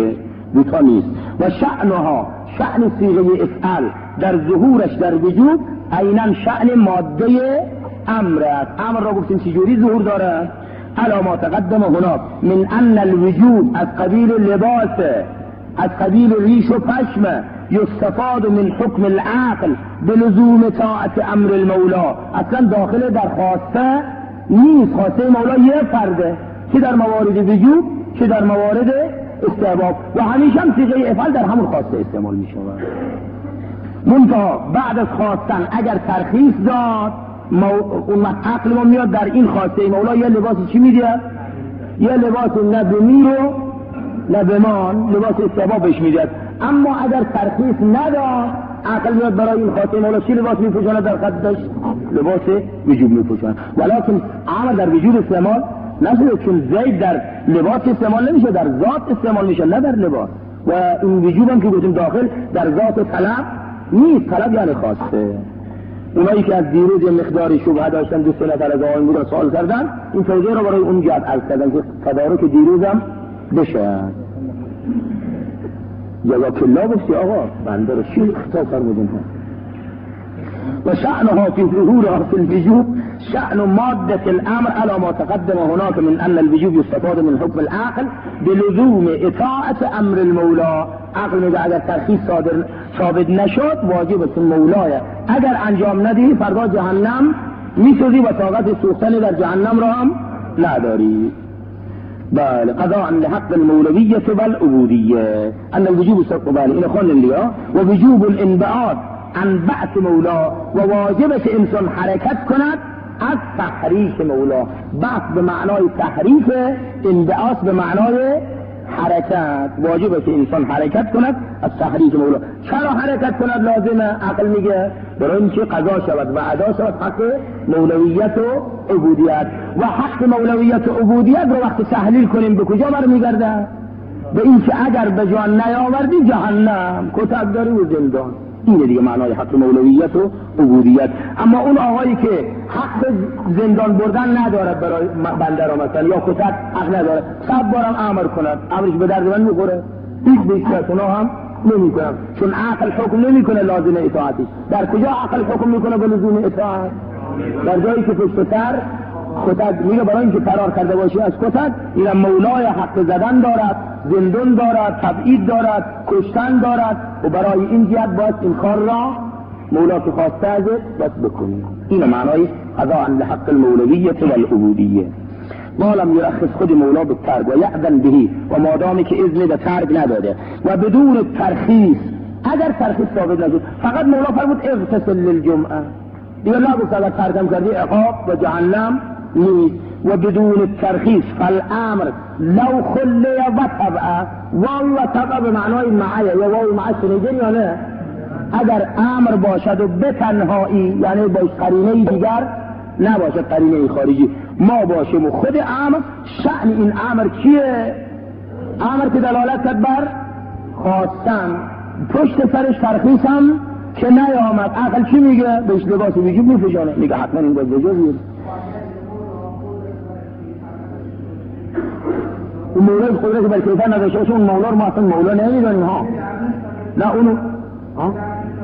دوتا نیست. و شأنها، شأن صیغه افعل در ظهورش در وجوب عیناً شأن ماده امر است. امر را گفتیم چجوری ظهور داره؟ علی ما تقدم هنا من ان الوجوب از قبیل لباس، از قبیل ریش و پشم، یستفاد من حکم العقل بلزوم طاعت امر المولا. اصلا داخل در خواسته نیست، خواسته مولا یه فرده، که در موارد وجوب که در موارد استحباب، و همیشه هم صیغه افعال در همون خواسته استعمال می شود. منتها بعد از خواستن اگر ترخیص داد، مو... اون وقت عقل ما میاد در این خواسته مولا یه لباس چی میده؟ یه لباس نه به میر و نه به مان، لباس استحباب بهش میده. اما اگر ترخیص نداد، عقل میاد برای این خواسته مولا چی لباس میپوشاند؟ در خدش لباس وجوب میپوشاند. ولکن عمل در وجوب استعمال نشده، چون زید در لباس استعمال نمیشه، در ذات استعمال میشه، نه در لباس. و این وجوب هم که گفتیم داخل در ذات طلب نیست، طلب یعنی خواسته. اونایی که از دیروز یه مقداری شبهه داشتن، دو سه نفر از آقایون بودن سوال کردن، این توضیح رو برای اون جهت عرض کردن که تدارک دیروزم بشه. جزاک الله گفتی آقا بنده رو چی خطاب فرمودین؟ و شأنها في ظهورها في الوجوب شأن مادة الأمر على ما تقدم هناك من أن الوجوب يستفاد من حكم العقل بلزوم اطاعة أمر المولى. عقل میگه اگر ترخیص صادر ثابت نشد واجب است مولای، اگر انجام ندی فردا جهنم میسوزی و طاقت سوختن در جهنم را هم نداری. بله قضاء لحق المولوية والعبودية أن الوجوب استقبال إلى خل اللي و وجوب الانبعاث عن بعث مولا، و واجبش انسان حرکت کند از تحریک مولا. بعث به معنای تحریک، انبعاث به معنای حرکت. واجبش انسان حرکت کند از تحریک مولا. چرا حرکت کند لازمه؟ عقل میگه برای اینکه قضا شود و ادا شود حق مولویت و عبودیت. و حق مولویت و عبودیت رو وقتی تحلیل کنیم به کجا برمیگرده؟ به اینکه اگر به جان نیاوردی جهنم، کتک داری و زندان. اینه دیگه معنای حق مولویت و عبودیت. اما اون آقایی که حق زندان بردن نداره برای بنده را مثلا، یا کتک حق نداره، صد بارم امر کند، امرش به درد من میخوره؟ هیچ بیشتر اونا هم نمی کنم، چون عقل حکم نمی کنه لازم اطاعتی. در کجا عقل حکم میکنه به لزوم اطاعت؟ در جایی که پشت سر کتک میگه برای اینکه فرار کرده باشی از کتک، اینم مولای حق زدن دارد، زندان دارد، تبعید دارد، کشتن دارد، و برای این جهت باید این کار را مولا که خواسته ازت بس بکنی. این معنای قضاء لحق المولویت والعبودیه. ما لم یرخص خود مولا به ترک و یأذن بهی، و مادامی که اذن به ترک نداده و بدون ترخیص، اگر ترخیص ثابت نشد، فقط مولا فرمود اغتسل للجمعه، دیگه نگفت اگر ترکم کردی عقاب و جهنم نیست. و بدون الترخیص فالامر لو خلی و طبعه، والله طبعه به معنای معه، یا واو معه شنیدین یا نه؟ اگر امر باشد و به تنهایی، یعنی با قرینه دیگر نباشد، قرینه خارجی، ما باشیم و خود امر، شأن این امر چیه؟ امر که دلالت کرد بر خواستن، پشت سرش ترخیص هم که نیامد، عقل چی میگه؟ بهش لباس وجوب میفشانه، میگه حتما این باید وجوب. اون مولا قدرت بر کیفر نداشته باشه، اون مولا رو ما اصلا مولا نمیدانیم ها. نه اونو ها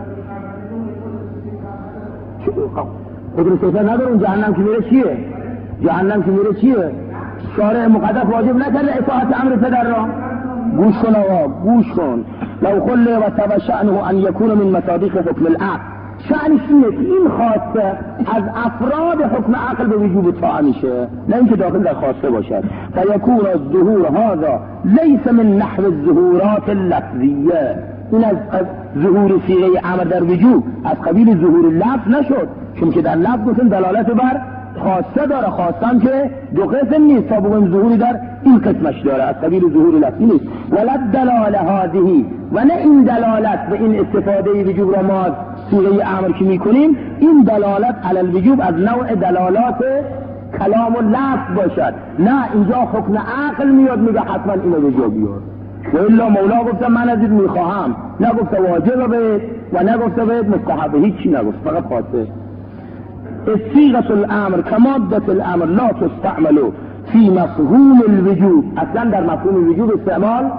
قدرت کیفر نداره. اون جهنم که میره چیه؟ جهنم که میره چیه؟ شارع مقدس واجب نکرده اطاعت امر پدر را؟ گوش کن آقا، گوش کن. لو خلی و تبع شأنه ان یکون من مصادیق حکم العقل، شأنش اینه که این خواسته از افراد حکم عقل به وجوب طاعه میشه، نه اینکه داخل در خواسته باشد. فیکون الظهور هذا لیس من نحو الظهورات اللفظیه، این از ظهور صیغه امر در وجوب از قبیل ظهور لفظ نشد، چون که در لفظ گفتن دلالت بر خواسته داره، خواستم که دو قسم نیست، تا بگویم ظهوری در این قسمش داره، از قبیل ظهور لفظی نیست. ولد دلاله هذه، و نه این دلالت به این استفاده وجوب را ما صیغه امر که میکنیم، این دلالت علی الوجوب از نوع دلالات کلام و لفظ باشد، نه اینجا حکم عقل میاد میگه حتما اینو وجوب بیار. و الا مولا گفته من از این میخواهم، نگفته واجب بهت و نگفته بهت مستحب، هیچی نگفت، فقط خواسته. صيغة الامر كمادة الامر لا تستعمل في مفهوم الوجوب، اصلا در مفهوم الوجوب استعمال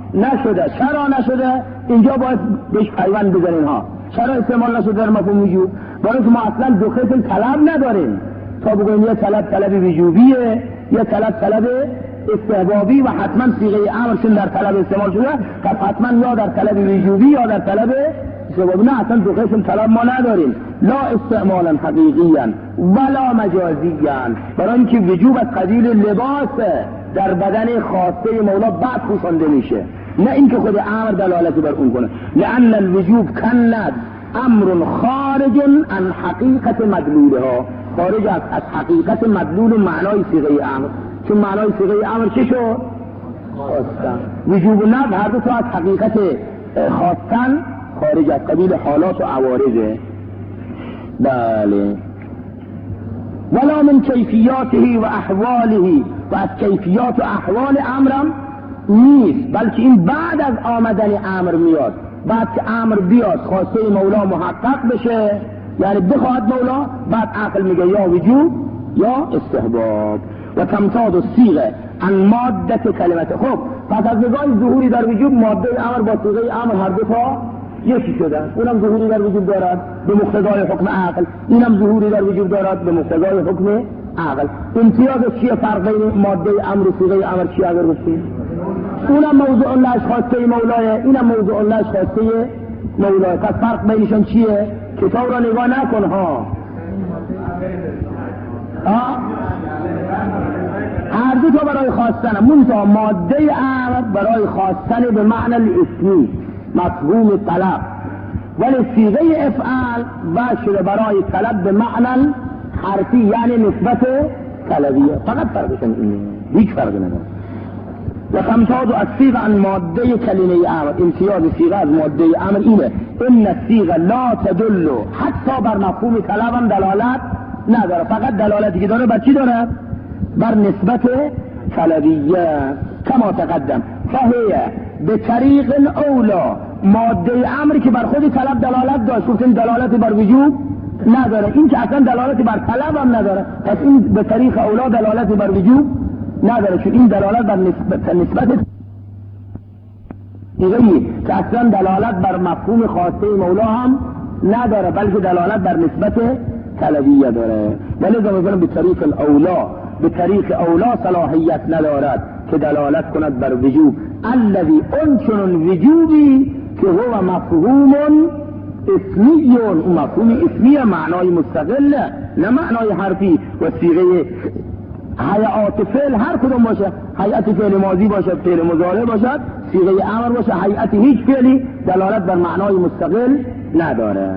نشده. چرا نشده؟ اینجا باید بهش پیوند بزنین ها. چرا استعمال نشده در مفهوم وجوب؟ برای که ما اصلا دو قسم طلب نداریم. تا بگویم یه طلب طلب وجوبیه، یه طلب طلب استحبابی و حتما صیغه امر چون در طلب استعمال شده پس حتما یا در طلب وجوبی یا در طلب استحبابی. نه، اصلا دو قسم طلب ما نداریم. لا استعمالا حقیقیا ولا مجازیا، برای اینکه وجوب از قبیل لباس در بدن خاصه مولا بعد پوشانده میشه، نه اینکه خود امر دلالتی بر اون کنه. لأن الوجوب کند امر خارج عن حقیقت مدلولها، خارج از از حقیقت مدلول و معنای صیغه امر. چون معنای صیغه امر چه شد؟ خواستن. وجوب و ندب هر دو تا از حقیقت خواستن خارج از قبیل حالات و عوارضه. بله. ولا من کیفیاته و احواله، و از کیفیات و احوال امرم نیست، بلکه این بعد از آمدن امر میاد. بعد که امر بیاد خواسته مولا محقق بشه، یعنی بخواد مولا، بعد عقل میگه یا وجوب یا استحباب. و تمتاز الصیغه عن مادت کلمته. خب پس از نگاه ظهوری در وجوب ماده امر با صیغه امر هر دو تا یکی شدن. اونم ظهوری در وجوب دارد به مقتضای حکم عقل، اینم ظهوری در وجوب دارد به مقتضای حکم عقل. امتیاز چیه فرق بین ماده امر و صیغه امر چیه اگر گفتیم؟ اونم موضوع لش خواسته مولاه، اینم موضوع لش خواسته مولاه. پس فرق بینشون چیه؟ کتاب را نگاه نکن ها. ها؟ هر دو تا برای خواستن، منتها ماده امر برای خواستن به معنی الاسمی، مفهوم طلب، ولی صیغه افعال باید شده برای طلب به معنی حرفی، یعنی نسبت طلبیه. فقط فرقشون اینه، هیچ فرقی نداره. و تمتاز الصیغه عن ماده کلمه امر، امتیاز صیغه از ماده امر اینه ان الصیغه لا تدل، حتی بر مفهوم طلب هم دلالت نداره، فقط دلالتی که داره بر چی داره؟ بر نسبت طلبیه. کما تقدم فهیه به طریق اولا، ماده امری که بر خود طلب دلالت داشت، گفتیم دلالتی بر وجوب نداره، این که اصلا دلالتی بر طلب هم نداره، پس این به طریق اولا دلالتی بر وجوب نداره، چون این دلالت بر نسبت نسبت دیگه‌ای که اصلا دلالت بر مفهوم خاصه مولا هم نداره، بلکه دلالت بر نسبت طلبیه داره. ولی مثلا به طریق الاولا، به طریق اولا صلاحیت ندارد که دلالت کند بر وجوب. الذی انچنون وجوبی که هو مفهوم اسمی، اون مفهوم اسمی معنای مستقله، نه معنای حرفی. و صیغه هیئات فعل هر کدوم باشه، هیئت فعل ماضی باشد، فعل مضارع باشد، صیغه امر باشه، هیئت هیچ فعلی دلالت بر معنای مستقل نداره.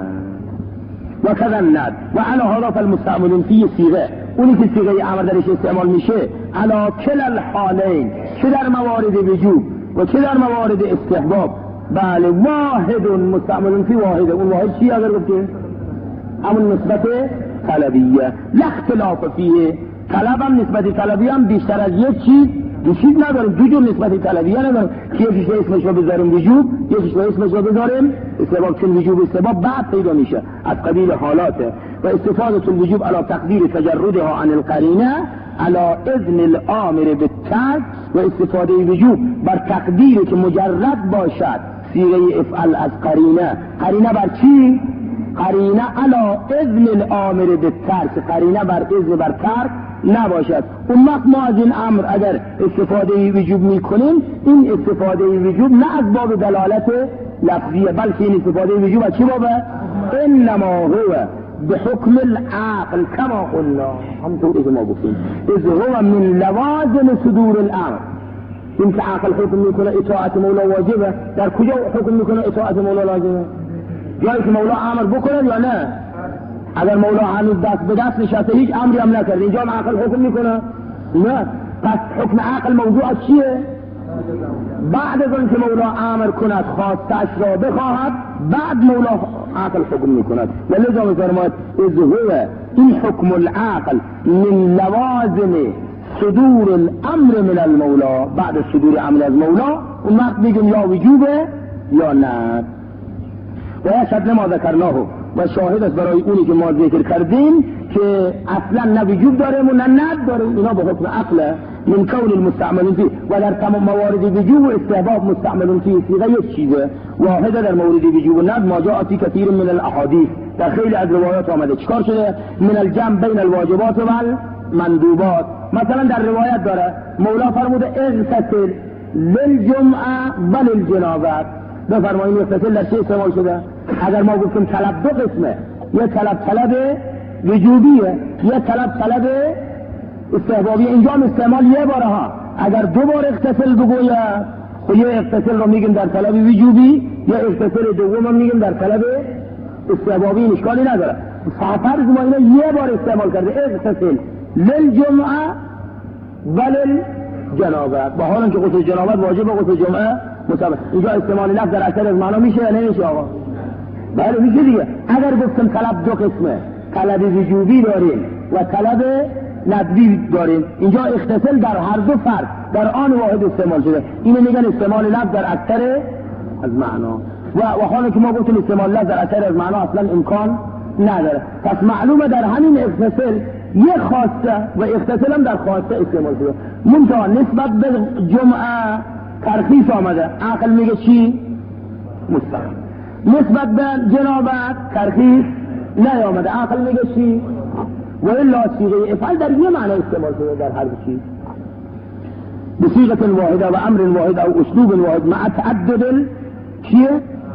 و کذا ند و علی هذا فالمستعمل فی صیغه، اونی که صیغه امر درش استعمال میشه علی کلا الحالین، چه در موارد وجوب و چه در موارد استحباب. بله واحد مستعمل فی واحد، اون واحد چی اگر گفتیم؟ همون نسبت طلبیه. لا اختلاف فیه، طلب هم نسبت طلبی هم بیشتر از یک چیز دو چیز نداریم، دو جور نسبت طلبیه نداریم که یکیش به اسمش رو بذاریم وجوب، یکیش به اسمش رو بذاریم استحباب، چون وجوب استحباب بعد پیدا میشه از قبیل حالاته. و استفاده الوجوب علی تقدیر تجردها عن القرینه علی اذن الامر بالترک، و استفاده وجوب بر تقدیری که مجرد باشد صیغه افعل از قرینه. قرینه بر چی؟ قرینه علی اذن الامر بالترک، قرینه بر اذن بر ترک نباشد. اون وقت ما از این امر اگر استفاده وجوب میکنیم، این استفاده وجوب نه از باب دلالت لفظیه، بلکه این استفاده وجوب از چی بابه؟ انما هو به حکم العقل کما قلنا، همونطوری که ما گفتیم، از هو من لوازم صدور الامر. این که عقل حکم میکنه اطاعت مولا واجبه، در کجا حکم میکنه اطاعت مولا لازمه؟ جایی که مولا امر بکنه یا نه؟ اگر مولا هنوز دست به دست نشسته هیچ امری هم نکرد، اینجا هم عقل حکم میکنه؟ نه. پس حکم عقل موضوع از چیه؟ بعد از اون که مولا امر کند خواستش را بخواهد، بعد مولا عقل حکم میکند. ولذا میفرماید از هو، این حکم العقل من لوازم صدور الامر من المولا، بعد صدور امر از مولا اون وقت میگیم یا وجوبه یا نه. و یشهد لما ذکرناه و شاهد است برای اونی که ما ذکر کردیم که اصلا نه وجوب داره و نه ند داره، اینا به حکم عقل من کون المستعمل فيه. و در تمام موارد وجوب و استحباب مستعمل فيه صیغه یک چیزه واحده. در مورد وجوب و ند ما جاء فی کثیر من الاحادیث، در خیلی از روایات آمده. چیکار شده؟ من الجمع بین الواجبات و المندوبات. مثلا در روایت داره مولا فرموده اغتسل للجمعه و للجنابه. بفرمایید اغتسل در چه استعمال شده؟ اگر ما گفتیم طلب دو قسمه، یه طلب طلب وجوبیه، یه طلب طلب استحبابیه. اینجا هم استعمال یه باره ها. اگر دو بار اغتسل بگوید خب یه اغتسل رو میگیم در طلب وجوبی، یا اغتسل دوم رو میگیم در طلب استحبابی، اشکالی نداره. فرض ما اینا یه بار استعمال کرده اغتسل للجمعه و للجنابه، با حال که غسل جنابت واجب و غسل جمعه مستحب. اینجا استعمال لفظ در اثر از معنا میشه یا نمیشه آقا؟ بله میشه دیگه. اگر گفتم طلب دو قسمه، طلب وجوبی داریم و طلب ندبی داریم، اینجا اغتسال در هر دو فرد در آن واحد استعمال شده. اینو میگن استعمال لفظ در اثر از معنا. و و حالا که ما گفتیم استعمال لفظ در اثر از معنا اصلا امکان نداره. پس معلومه در همین اغتسال یه خواسته و اغتسال هم در خواسته استعمال شده. منتها نسبت به جمعه ترخیص آمده، عقل میگه چی؟ مستحب. نسبت به جنابت ترخیص نیامده، عقل میگه چی؟ و الا صیغه افعال در یه معنی استعمال شده در هر چیز، بصيغه واحده و امر واحد او اسلوب واحد مع تعدد چیه؟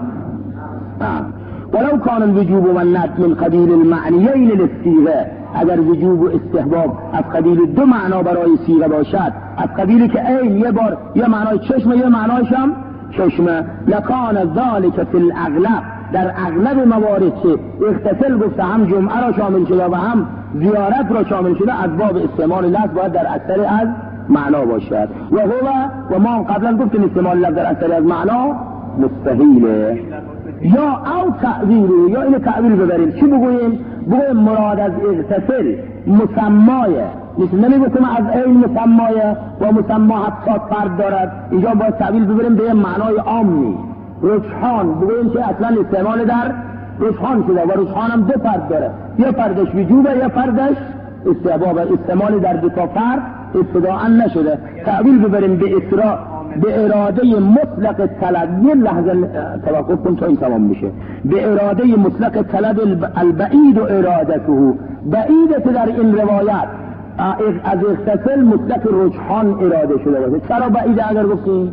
ولو كان الوجوب والند من قبیل المعنیین للصيغه، اگر وجوب و استحباب از قبیل دو معنا برای صیغه باشد، از قبیلی که عین یه بار یه معنای چشم یه معنایش هم چشمه، لکان ذلك فی الاغلب، در اغلب موارد که اغتسال گفته هم جمعه را شامل شده و هم زیارت را شامل شده، از باب استعمال لفظ باید در اثر از معنا باشد. و هو و ما قبلا گفتیم استعمال لفظ در اثر از معنا مستحیله. یا او تعبیره، یا اینو تعبیر ببریم چی بگوییم؟ بگوییم مراد از اغتسال مسمایه، مثل نمیگفتیم از این مسمایه و مسما حتی فرد دارد، اینجا باید تعبیر ببریم به معنای عامی. رجحان بگوییم که اصلا استعمال در رجحان شده و رجحان هم دو فرد داره، یه فردش وجوبه یه فردش استحبابه، استعمال در دو تا فرد ابتداء نشده. تعبیر ببریم به اطراع به اراده مطلق طلب، یه لحظه توقف کن تا این تمام میشه. به اراده مطلق طلب البعید و ارادته، بعیدت در این روایت از اغتسال مطلق رجحان اراده شده باشه. چرا بعیده اگر گفتیم؟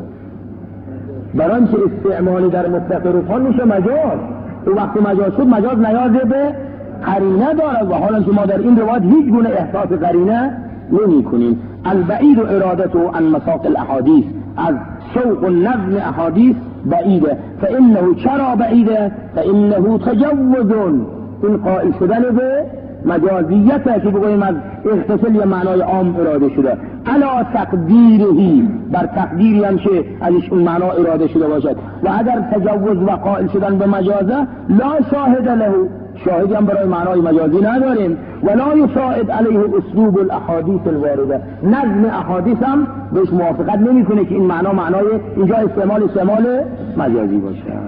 برای اینکه استعمالی در مطلق رجحان میشه مجاز، و وقتی مجاز شد مجاز نیازه به قرینه دارد، و حالا که ما در این روایت هیچ گونه احساس قرینه نمی کنیم. البعید و ارادته عن مساق الاحادیث، از شوق و نظم احادیث بعیده. فانه چرا بعیده؟ فانه تجوز، این قائل شدن به مجازیته که بگوییم از اغتسال یه معنای عام اراده شده، علا تقدیرهی، بر تقدیری هم که ازش اون معنا اراده شده باشد. و اگر تجوز و قائل شدن به مجازه، لا شاهد له، شاهدی هم برای معنای مجازی نداریم. ولا یساعد علیه اسلوب الاحادیث الوارده، نظم احادیث هم بهش موافقت نمی کنه که این معنا معنای اینجا استعمال استعمال مجازی باشه.